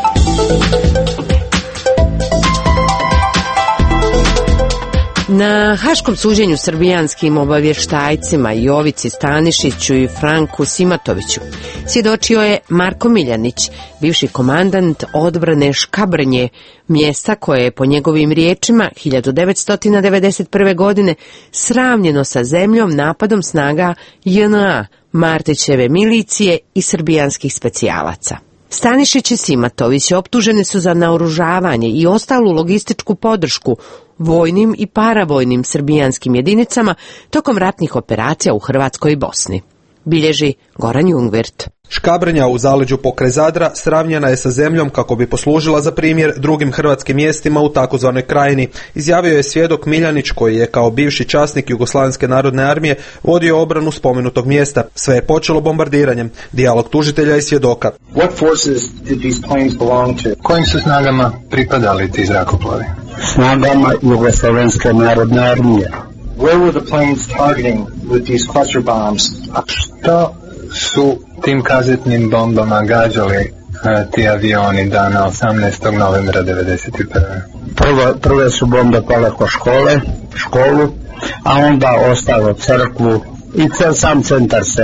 Na haškom suđenju srbijanskim obavještajcima Jovici Stanišiću i Franku Simatoviću svjedočio je Marko Miljanić, bivši komandant odbrane Škabrnje, mjesta koje je po njegovim riječima hiljadu devetsto devedeset prve. godine sravnjeno sa zemljom napadom snaga J N A, Martićeve milicije i srbijanskih specijalaca. Stanišić i Simatović optuženi su za naoružavanje i ostalu logističku podršku vojnim i paravojnim srbijanskim jedinicama tokom ratnih operacija u Hrvatskoj i Bosni. Bilježi Goran Jungwirth. Škabrnja u zaleđu pokraj Zadra sravnjena je sa zemljom kako bi poslužila za primjer drugim hrvatskim mjestima u takozvanoj krajini, izjavio je svjedok Miljanić koji je kao bivši časnik Jugoslavenske narodne armije vodio obranu spomenutog mjesta. Sve je počelo bombardiranjem. Dijalog tužitelja i svjedoka. What forces did these planes belong to? Kojim su snagama pripadali ti zrakoplovi? Snagama Jugoslavenske narodne armije. Where were the planes targeting with these cluster bombs? Što su tim kazetnim bombama gađali uh, ti avioni dana osamnaestog novembra devedeset prve. Prvo, prve su bombe pale po škole, školu, a onda ostalo crkvu i cel sam centar sela.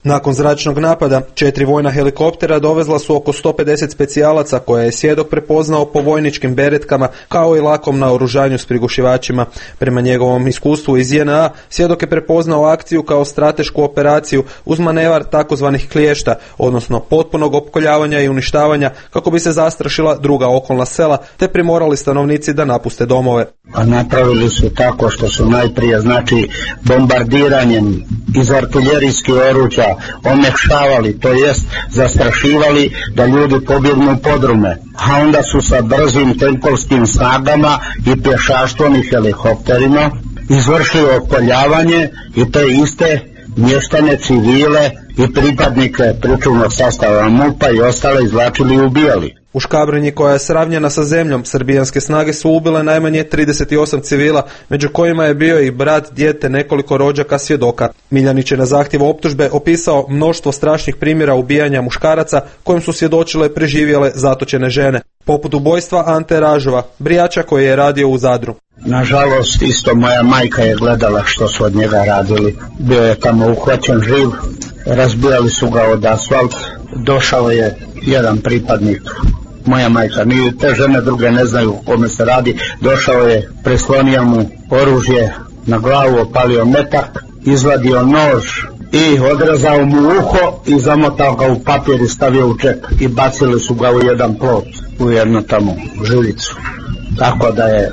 Nakon zračnog napada, četiri vojna helikoptera dovezla su oko sto pedeset specijalaca koje je svjedok prepoznao po vojničkim beretkama kao i lakom naoružanju s prigušivačima. Prema njegovom iskustvu iz J N A, svjedok je prepoznao akciju kao stratešku operaciju uz manevar takozvanih kliješta, odnosno potpunog opkoljavanja i uništavanja kako bi se zastrašila druga okolna sela te primorali stanovnici da napuste domove. A napravili su tako što su najprije, znači, bombardiranjem iz artiljerijskih oruđa omekšavali, to jest zastrašivali da ljudi pobjegnu u podrume, a onda su sa brzim tenkovskim snagama i pješaštvom i helikopterima izvršili opkoljavanje i te iste mještane, civile i pripadnike pričuvnog sastava M U P-a i ostale izvlačili i ubijali. U Škabrnji, koja je sravnjena sa zemljom, srbijanske snage su ubile najmanje trideset osam civila, među kojima je bio i brat, dijete, nekoliko rođaka svjedoka. Miljanić je na zahtjev optužbe opisao mnoštvo strašnih primjera ubijanja muškaraca kojim su svjedočile preživjele zatočene žene, poput ubojstva Ante Ražova, brijača koji je radio u Zadru. Nažalost, isto moja majka je gledala što su od njega radili. Bio je tamo uhvaćen živ, razbijali su ga od asfalt, došao je jedan pripadnik. Moja majka, ni te žene druge ne znaju o kome se radi, došao je, preslonio mu oružje na glavu, opalio metak, izvadio nož i odrezao mu uho i zamotao ga u papir i stavio u džep i bacili su ga u jedan plot, u jednu tamo žilicu. Tako da je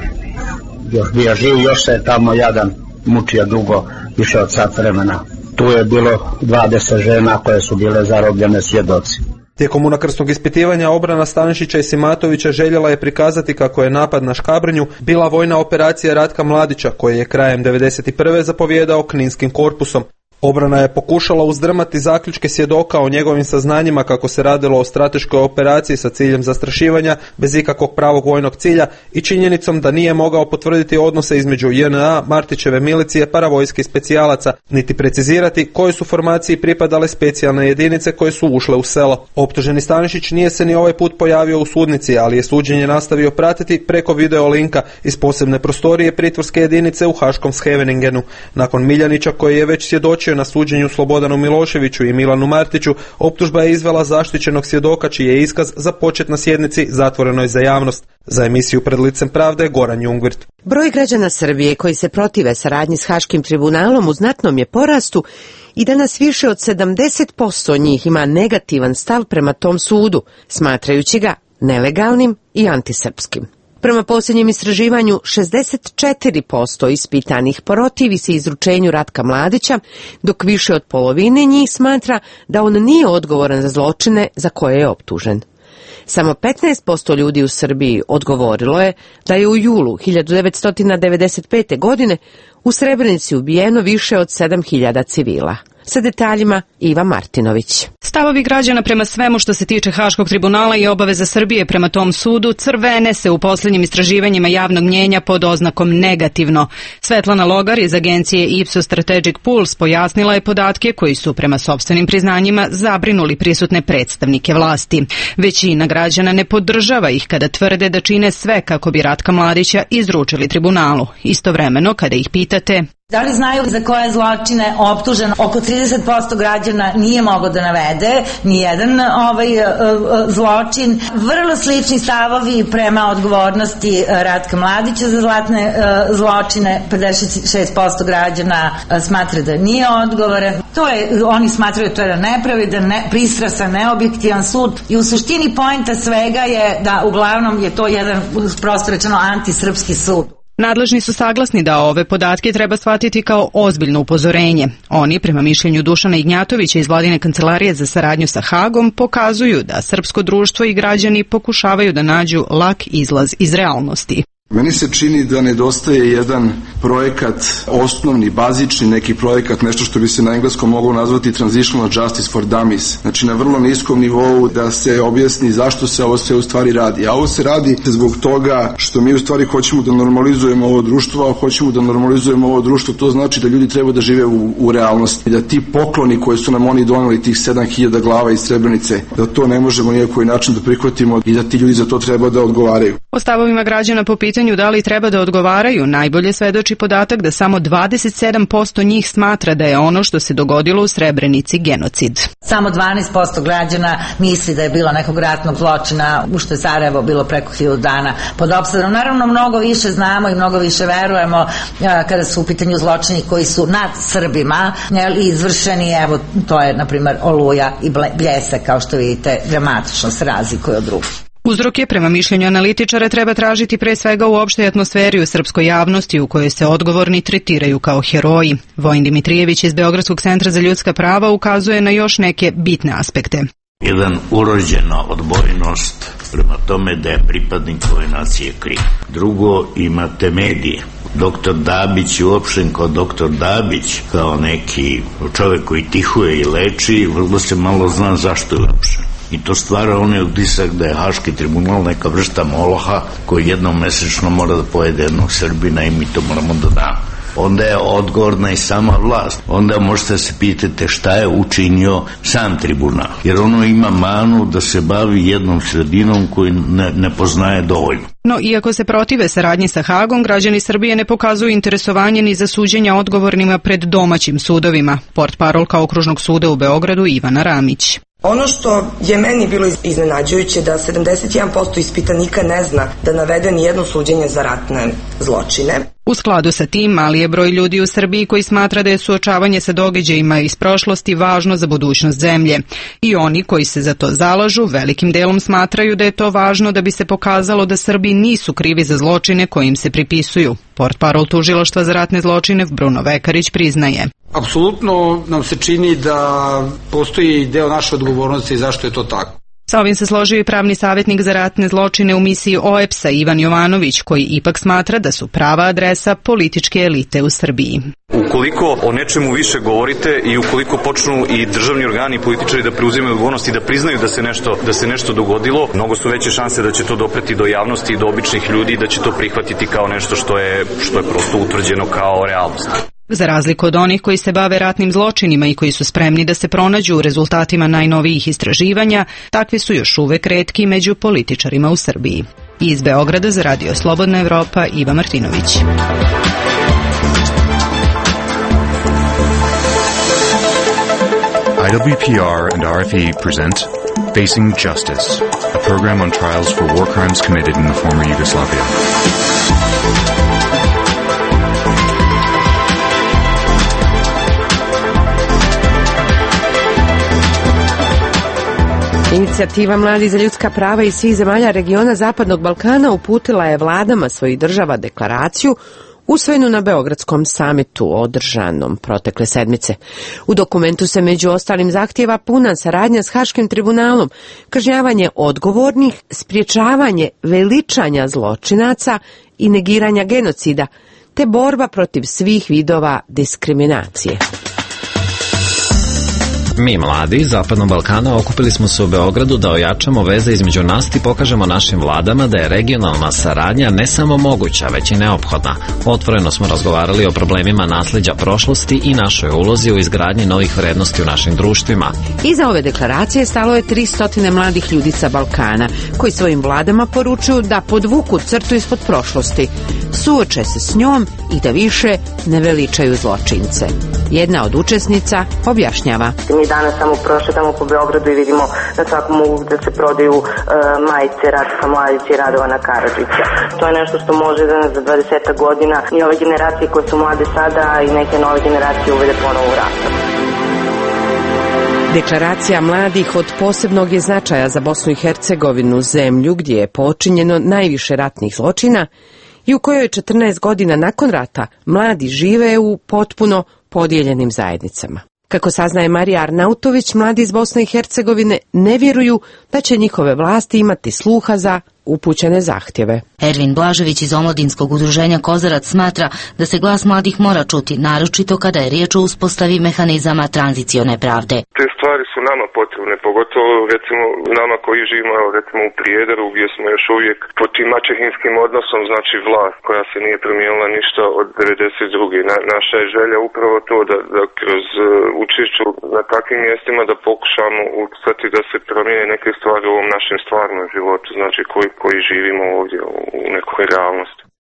još bio živ, još se je tamo jadan mučio dugo, više od sat vremena. Tu je bilo dvadeset žena koje su bile zarobljene svjedoci. Tijekom unakrsnog ispitivanja obrana Stanišića i Simatovića željela je prikazati kako je napad na Škabrnju bila vojna operacija Ratka Mladića, koji je krajem devedeset prve zapovjedao Kninskim korpusom. Obrana je pokušala uzdrmati zaključke svjedoka o njegovim saznanjima kako se radilo o strateškoj operaciji sa ciljem zastrašivanja bez ikakvog pravog vojnog cilja i činjenicom da nije mogao potvrditi odnose između J N A, Martićeve milicije, paravojske i specijalaca, niti precizirati koje su formaciji pripadale specijalne jedinice koje su ušle u selo. Optuženi Stanišić nije se ni ovaj put pojavio u sudnici, ali je suđenje nastavio pratiti preko video linka iz posebne prostorije pritvorske jedinice u Haškom Scheveningenu. Nakon Miljanića, koji je već svjedočio na suđenju Slobodanu Miloševiću i Milanu Martiću, optužba je izvela zaštićenog svjedoka čiji je iskaz započet na sjednici zatvorenoj za javnost. Za emisiju Pred licem pravde Goran Jungvirt. Broj građana Srbije koji se protive saradnji s Haškim tribunalom u znatnom je porastu i danas više od sedamdeset posto njih ima negativan stav prema tom sudu, smatrajući ga nelegalnim i antisrpskim. Prema posljednjem istraživanju, šezdeset četiri posto ispitanih protivi se izručenju Ratka Mladića, dok više od polovine njih smatra da on nije odgovoran za zločine za koje je optužen. Samo petnaest posto ljudi u Srbiji odgovorilo je da je u julu hiljadu devetsto devedeset pete. godine u Srebrenici ubijeno više od sedam hiljada civila. Sa detaljima Iva Martinović. Stavovi građana prema svemu što se tiče Haškog tribunala i obaveza Srbije prema tom sudu crvene se u posljednjim istraživanjima javnog mnjenja pod oznakom negativno. Svetlana Logar iz agencije Ipsos Strategic Pulse pojasnila je podatke koji su prema sopstvenim priznanjima zabrinuli prisutne predstavnike vlasti. Većina građana ne podržava ih kada tvrde da čine sve kako bi Ratka Mladića izručili tribunalu. Istovremeno, kada ih pitate da li znaju za koje zločine optužen, oko trideset posto građana nije moglo da navede ni jedan ovaj zločin. Vrlo slični stavovi prema odgovornosti Ratka Mladića za zlatne zločine. pedeset šest posto građana smatra da nije odgovoran. To je, oni smatraju to je da nepravedan, ne, pristrasan, neobjektivan sud i u suštini poenta svega je da uglavnom je to jedan, prosto rečeno, antisrpski sud. Nadležni su saglasni da ove podatke treba shvatiti kao ozbiljno upozorenje. Oni, prema mišljenju Dušana Ignjatovića iz Vladine kancelarije za saradnju sa Hagom, pokazuju da srpsko društvo i građani pokušavaju da nađu lak izlaz iz realnosti. Meni se čini da nedostaje jedan projekat, osnovni, bazični neki projekat, nešto što bi se na engleskom moglo nazvati Transitional Justice for Dummies. Znači na vrlo niskom nivou da se objasni zašto se ovo sve u stvari radi. A ovo se radi zbog toga što mi u stvari hoćemo da normalizujemo ovo društvo, a hoćemo da normalizujemo ovo društvo, to znači da ljudi treba da žive u, u realnosti. Da ti pokloni koje su nam oni doneli, tih sedam hiljada glava iz Srebrenice, da to ne možemo nijako način da prihvatimo i da ti ljudi za to treba da odgovaraju. O stavovima građana po pitanju pitanju da li treba da odgovaraju, najbolje svedoči podatak da samo dvadeset sedam posto njih smatra da je ono što se dogodilo u Srebrenici genocid. Samo dvanaest posto građana misli da je bilo nekog ratnog zločina, u što je Sarajevo bilo preko hiljadu dana pod opsadom. Naravno, mnogo više znamo i mnogo više verujemo kada su u pitanju zločini koji su nad Srbima izvršeni, evo, to je, na primjer, Oluja i Bljesak, kao što vidite, dramatično se razlikuje od drugih. Uzroke, prema mišljenju analitičara, treba tražiti pre svega u opštoj atmosferi u srpskoj javnosti u kojoj se odgovorni tretiraju kao heroji. Vojin Dimitrijević iz Beogradskog centra za ljudska prava ukazuje na još neke bitne aspekte. Jedan urođena odbojnost prema tome da je pripadnik ove nacije kriv. Drugo, imate medije. Doktor Dabić je uopšten kao doktor Dabić, kao neki čovjek koji tihuje i leči, vrlo se malo zna zašto je uopšten. I to stvara onaj utisak da je Haški tribunal neka vrsta moloha koji jednom mesečno mora da pojede jednog Srbina i mi to moramo da damo. Onda je odgovorna i sama vlast. Onda možete se pitati šta je učinio sam tribunal. Jer ono ima manu da se bavi jednom sredinom koju ne, ne poznaje dovoljno. No, iako se protive saradnji sa Hagom, građani Srbije ne pokazuju interesovanje ni za suđenja odgovornima pred domaćim sudovima. Portparolka Okružnog suda u Beogradu Ivana Ramić. Ono što je meni bilo iznenađujuće da sedamdeset jedan posto ispitanika ne zna da navede ni jedno suđenje za ratne zločine. U skladu sa tim, mali je broj ljudi u Srbiji koji smatra da je suočavanje sa događajima iz prošlosti važno za budućnost zemlje. I oni koji se za to zalažu velikim delom smatraju da je to važno da bi se pokazalo da Srbi nisu krivi za zločine koji im se pripisuju. Portparol tužilaštva za ratne zločine Bruno Vekarić priznaje. Apsolutno nam se čini da postoji deo naše odgovornosti i zašto je to tako. Sa ovim se složio i pravni savjetnik za ratne zločine u misiji O E P S-a Ivan Jovanović, koji ipak smatra da su prava adresa političke elite u Srbiji. Ukoliko o nečemu više govorite i ukoliko počnu i državni organi i političari da preuzimaju odgovornost i da priznaju da se nešto da se nešto dogodilo, mnogo su veće šanse da će to dopreti do javnosti i do običnih ljudi i da će to prihvatiti kao nešto što je što je prosto utvrđeno kao realnost. Za razliku od onih koji se bave ratnim zločinima i koji su spremni da se pronađu u rezultatima najnovijih istraživanja, takvi su još uvek retki među političarima u Srbiji. Iz Beograda za Radio Slobodna Evropa, Iva Martinović. I W P R and R F E present Facing Justice, a program on trials for war crimes committed in the former Yugoslavia. Inicijativa Mladi za ljudska prava iz svih zemalja regiona Zapadnog Balkana uputila je vladama svojih država deklaraciju usvojenu na Beogradskom samitu održanom protekle sedmice. U dokumentu se među ostalim zahtijeva puna saradnja s Haškim tribunalom, kažnjavanje odgovornih, spriječavanje veličanja zločinaca i negiranja genocida, te borba protiv svih vidova diskriminacije. Mi mladi iz Zapadnog Balkana okupili smo se u Beogradu da ojačamo veze između nas i pokažemo našim vladama da je regionalna saradnja ne samo moguća, već i neophodna. Otvoreno smo razgovarali o problemima nasljeđa prošlosti i našoj ulozi u izgradnji novih vrednosti u našim društvima. Iza ove deklaracije stalo je tristo mladih ljudi sa Balkana, koji svojim vladama poručuju da podvuku crtu ispod prošlosti, suoče se s njom i da više ne veličaju zločince. Jedna od učesnica objašnjava. Mi danas samo prošetamo po Beogradu i vidimo na svakom uglu da se prodaju e, majice Ratka Mladića i Radovana Karadžića. To je nešto što može da nas za dvadeset godina i ove generacije koje su mlade sada i neke nove generacije uvede ponovo u rastav. Deklaracija mladih od posebnog je značaja za Bosnu i Hercegovinu, zemlju gdje je počinjeno najviše ratnih zločina i u kojoj četrnaest godina nakon rata mladi žive u potpuno podijeljenim zajednicama. Kako saznaje Marija Arnautović, mladi iz Bosne i Hercegovine ne vjeruju da će njihove vlasti imati sluha za upućene zahtjeve. Ervin Blažević iz omladinskog udruženja Kozarac smatra da se glas mladih mora čuti, naročito kada je riječ o uspostavi mehanizama tranzicione pravde. Te stvari su nama potrebne, pogotovo recimo nama koji živimo recimo u Prijedoru gdje smo još uvijek pod tim maćehinskim odnosom, znači vlast koja se nije promijenila ništa od devedeset druge. Na, naša je želja upravo to da, da kroz uh, učešću na takvim mjestima da pokušamo utjecati da se promijene neke stvari u ovom našem stvarnom životu, znači koji, koji živimo ovdje u nekoj realnosti.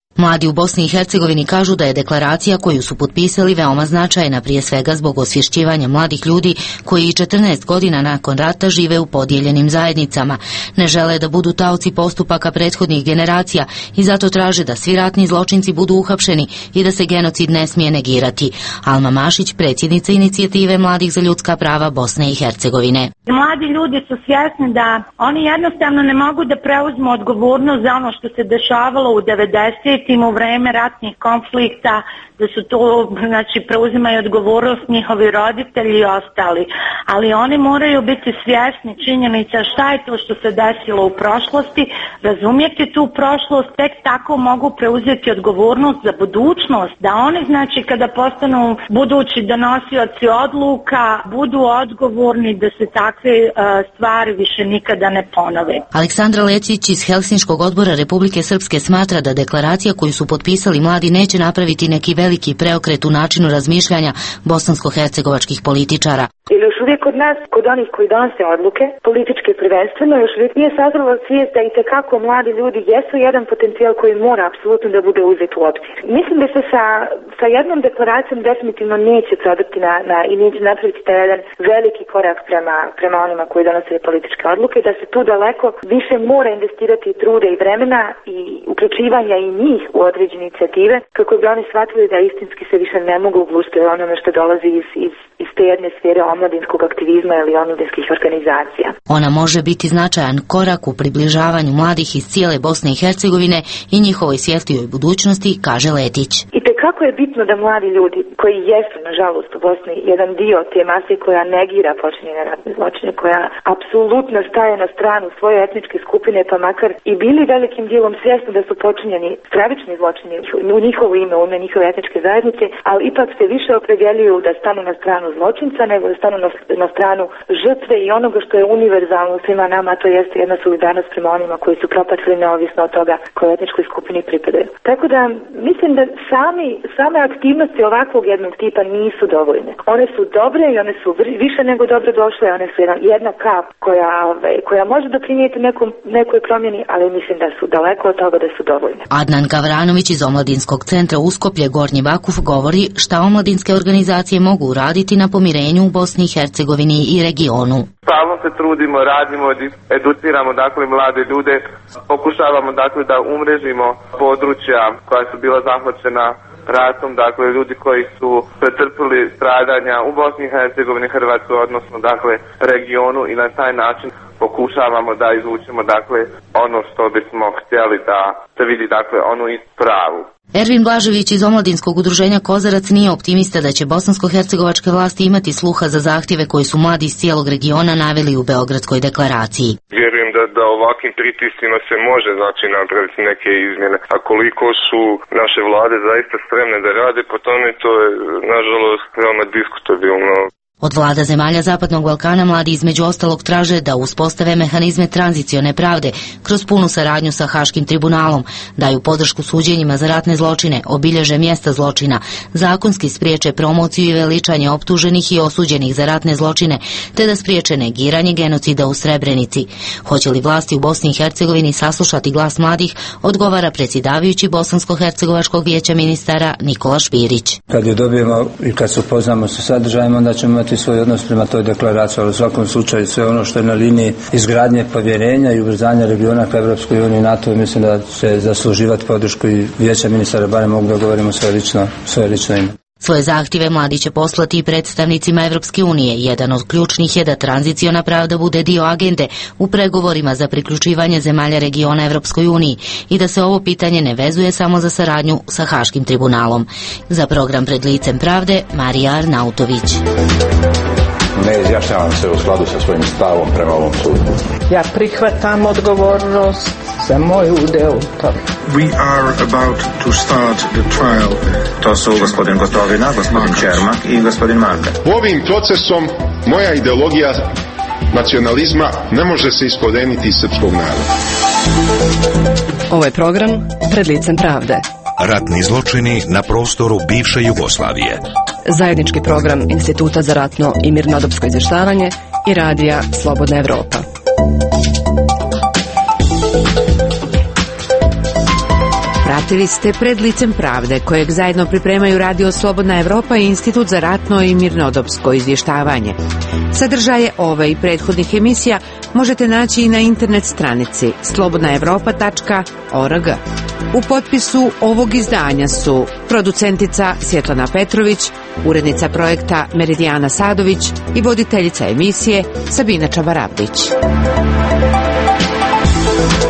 Mladi u Bosni i Hercegovini kažu da je deklaracija koju su potpisali veoma značajna, prije svega zbog osvješćivanja mladih ljudi koji i četrnaest godina nakon rata žive u podijeljenim zajednicama. Ne žele da budu taoci postupaka prethodnih generacija i zato traže da svi ratni zločinci budu uhapšeni i da se genocid ne smije negirati. Alma Mašić, predsjednica inicijative Mladih za ljudska prava Bosne i Hercegovine. Mladi ljudi su svjesni da oni jednostavno ne mogu da preuzmu odgovornost za ono što se dešavalo u devedesetim u vreme ratnih konflikta, da su to, znači, preuzimaju odgovornost njihovi roditelji i ostali, ali oni moraju biti svjesni činjenica šta je to što se desilo u prošlosti, razumjeti tu prošlost, tek tako mogu preuzeti odgovornost za budućnost, da oni, znači, kada postanu budući donosioci odluka, budu odgovorni da se takve uh, stvari više nikada ne ponove. Aleksandra Lecić iz Helsinškog odbora Republike Srpske smatra da deklaracija koju su potpisali mladi neće napraviti neki veliki preokret u načinu razmišljanja bosansko-hercegovačkih političara. Ili još uvijek kod nas, kod onih koji donose odluke, političke prvenstveno, još uvijek nije sazrela svijest da i tekako mladi ljudi jesu jedan potencijal koji mora apsolutno da bude uzet u obzir. Mislim da se sa, sa jednom deklaracijom definitivno neće prodati na, na, i neće napraviti taj jedan veliki korak prema, prema onima koji donose političke odluke, da se tu daleko više mora investirati truda i vremena i uključivanja i njih u određene inicijative, kako bi oni shvatili da istinski se više ne mogu uglušiti onome što dolazi iz, iz, iz te jedne sfere omladinskog aktivizma ili omladinskih organizacija. Ona može biti značajan korak u približavanju mladih iz cijele Bosne i Hercegovine i njihovoj svjetlijoj budućnosti, kaže Letić. I tekako je bitno da mladi ljudi koji jesu, nažalost, u Bosni jedan dio te mase koja negira počinjene ratne zločine, koja apsolutno staje na stranu svoje etničke skupine, pa makar i bili velikim dijelom svjesni da su počinjeni stravični zločini u njihovo ime, u ime njihove etničke zajednice, ali ipak se više opredjeljuju da stanu na stranu zločinca nego da stanu na, na stranu žrtve i onoga što je univerzalno svima nama, to jeste jedna solidarnost prema onima koji su propatili neovisno od toga koje etničkoj skupini pripadaju. Tako da mislim da sami, same aktivnosti ovakvog jednog tipa nisu dovoljne. One su dobre i one su više nego dobro došle, one su jedna, jedna kap koja, koja može doprinijeti nekom, nekoj promjeni, ali mislim da su daleko od toga da su dovoljne. Adnan Gavranović iz Omladinskog centra Uskoplje Gornji Vakuf govori šta omladinske organizacije mogu uraditi na pomirenju u Bosni i Hercegovini i regionu. Stalno se trudimo, radimo, educiramo dakle mlade ljude, pokušavamo dakle da umrežimo područja koja su bila zahvaćena ratom, dakle ljudi koji su pretrpili stradanja u Bosni i Hercegovini, Hrvatskoj, odnosno dakle regionu, i na taj način pokušavamo da izvučemo dakle ono što bismo htjeli da se vidi, dakle onu pravu. Ervin Blažević iz Omladinskog udruženja Kozarac nije optimista da će bosansko-hercegovačke vlasti imati sluha za zahtjeve koji su mladi iz cijelog regiona naveli u Beogradskoj deklaraciji. Vjerujem da, da ovakvim pritiscima se može, znači, napraviti neke izmjene. A koliko su naše vlade zaista spremne da rade po tome, to je nažalost veoma diskutabilno. Od vlada zemalja Zapadnog Balkana mladi između ostalog traže da uspostave mehanizme tranzicione pravde kroz punu saradnju sa Haškim tribunalom, daju podršku suđenjima za ratne zločine, obilježe mjesta zločina, zakonski spriječe promociju i veličanje optuženih i osuđenih za ratne zločine, te da spriječe negiranje genocida u Srebrenici. Hoće li vlasti u Bosni i Hercegovini saslušati glas mladih, odgovara predsjedavajući Bosansko-hercegovačkog vijeća ministara Nikola Špirić. Kad je dobijemo i kad se upoznamo sa sadržajem, onda ćemo imati svoj odnos prema toj deklaraciji, ali u svakom slučaju sve ono što je na liniji izgradnje povjerenja i ubrzanja regiona ka Evropskoj uniji i NATO, mislim da će zasluživati podršku i vijeća ministara, barem mogu da govorimo svoje lično, svoje lično ime. Svoje zahtjeve mladi će poslati i predstavnicima Evropske unije. Jedan od ključnih je da tranziciona pravda bude dio agende u pregovorima za priključivanje zemalja regiona Evropskoj uniji i da se ovo pitanje ne vezuje samo za saradnju sa Haškim tribunalom. Za program Pred licem pravde, Marija Arnautović. Ne izjašnjavam se u skladu sa svojim stavom prema ovom sudu. Ja prihvatam odgovornost za moj udeo u tome. We are about to start the trial. To su gospodin Gotovina, gospodin Čermak i gospodin Marka. Ovim procesom moja ideologija nacionalizma ne može se iskoreniti iz srpskog naroda. Ovo je program Pred licem pravde. Ratni zločini na prostoru bivše Jugoslavije. Zajednički program Instituta za ratno i mirnodopsko izvještavanje i radija Slobodna Evropa. Pratili ste Pred licem pravde, kojeg zajedno pripremaju Radio Slobodna Evropa i Institut za ratno i mirnodopsko izvještavanje. Sadržaje ove i prethodnih emisija možete naći i na internet stranici slobodna evropa tačka org. U potpisu ovog izdanja su producentica Svjetlana Petrović, urednica projekta Meridijana Sadović i voditeljica emisije Sabina Čabarabdić.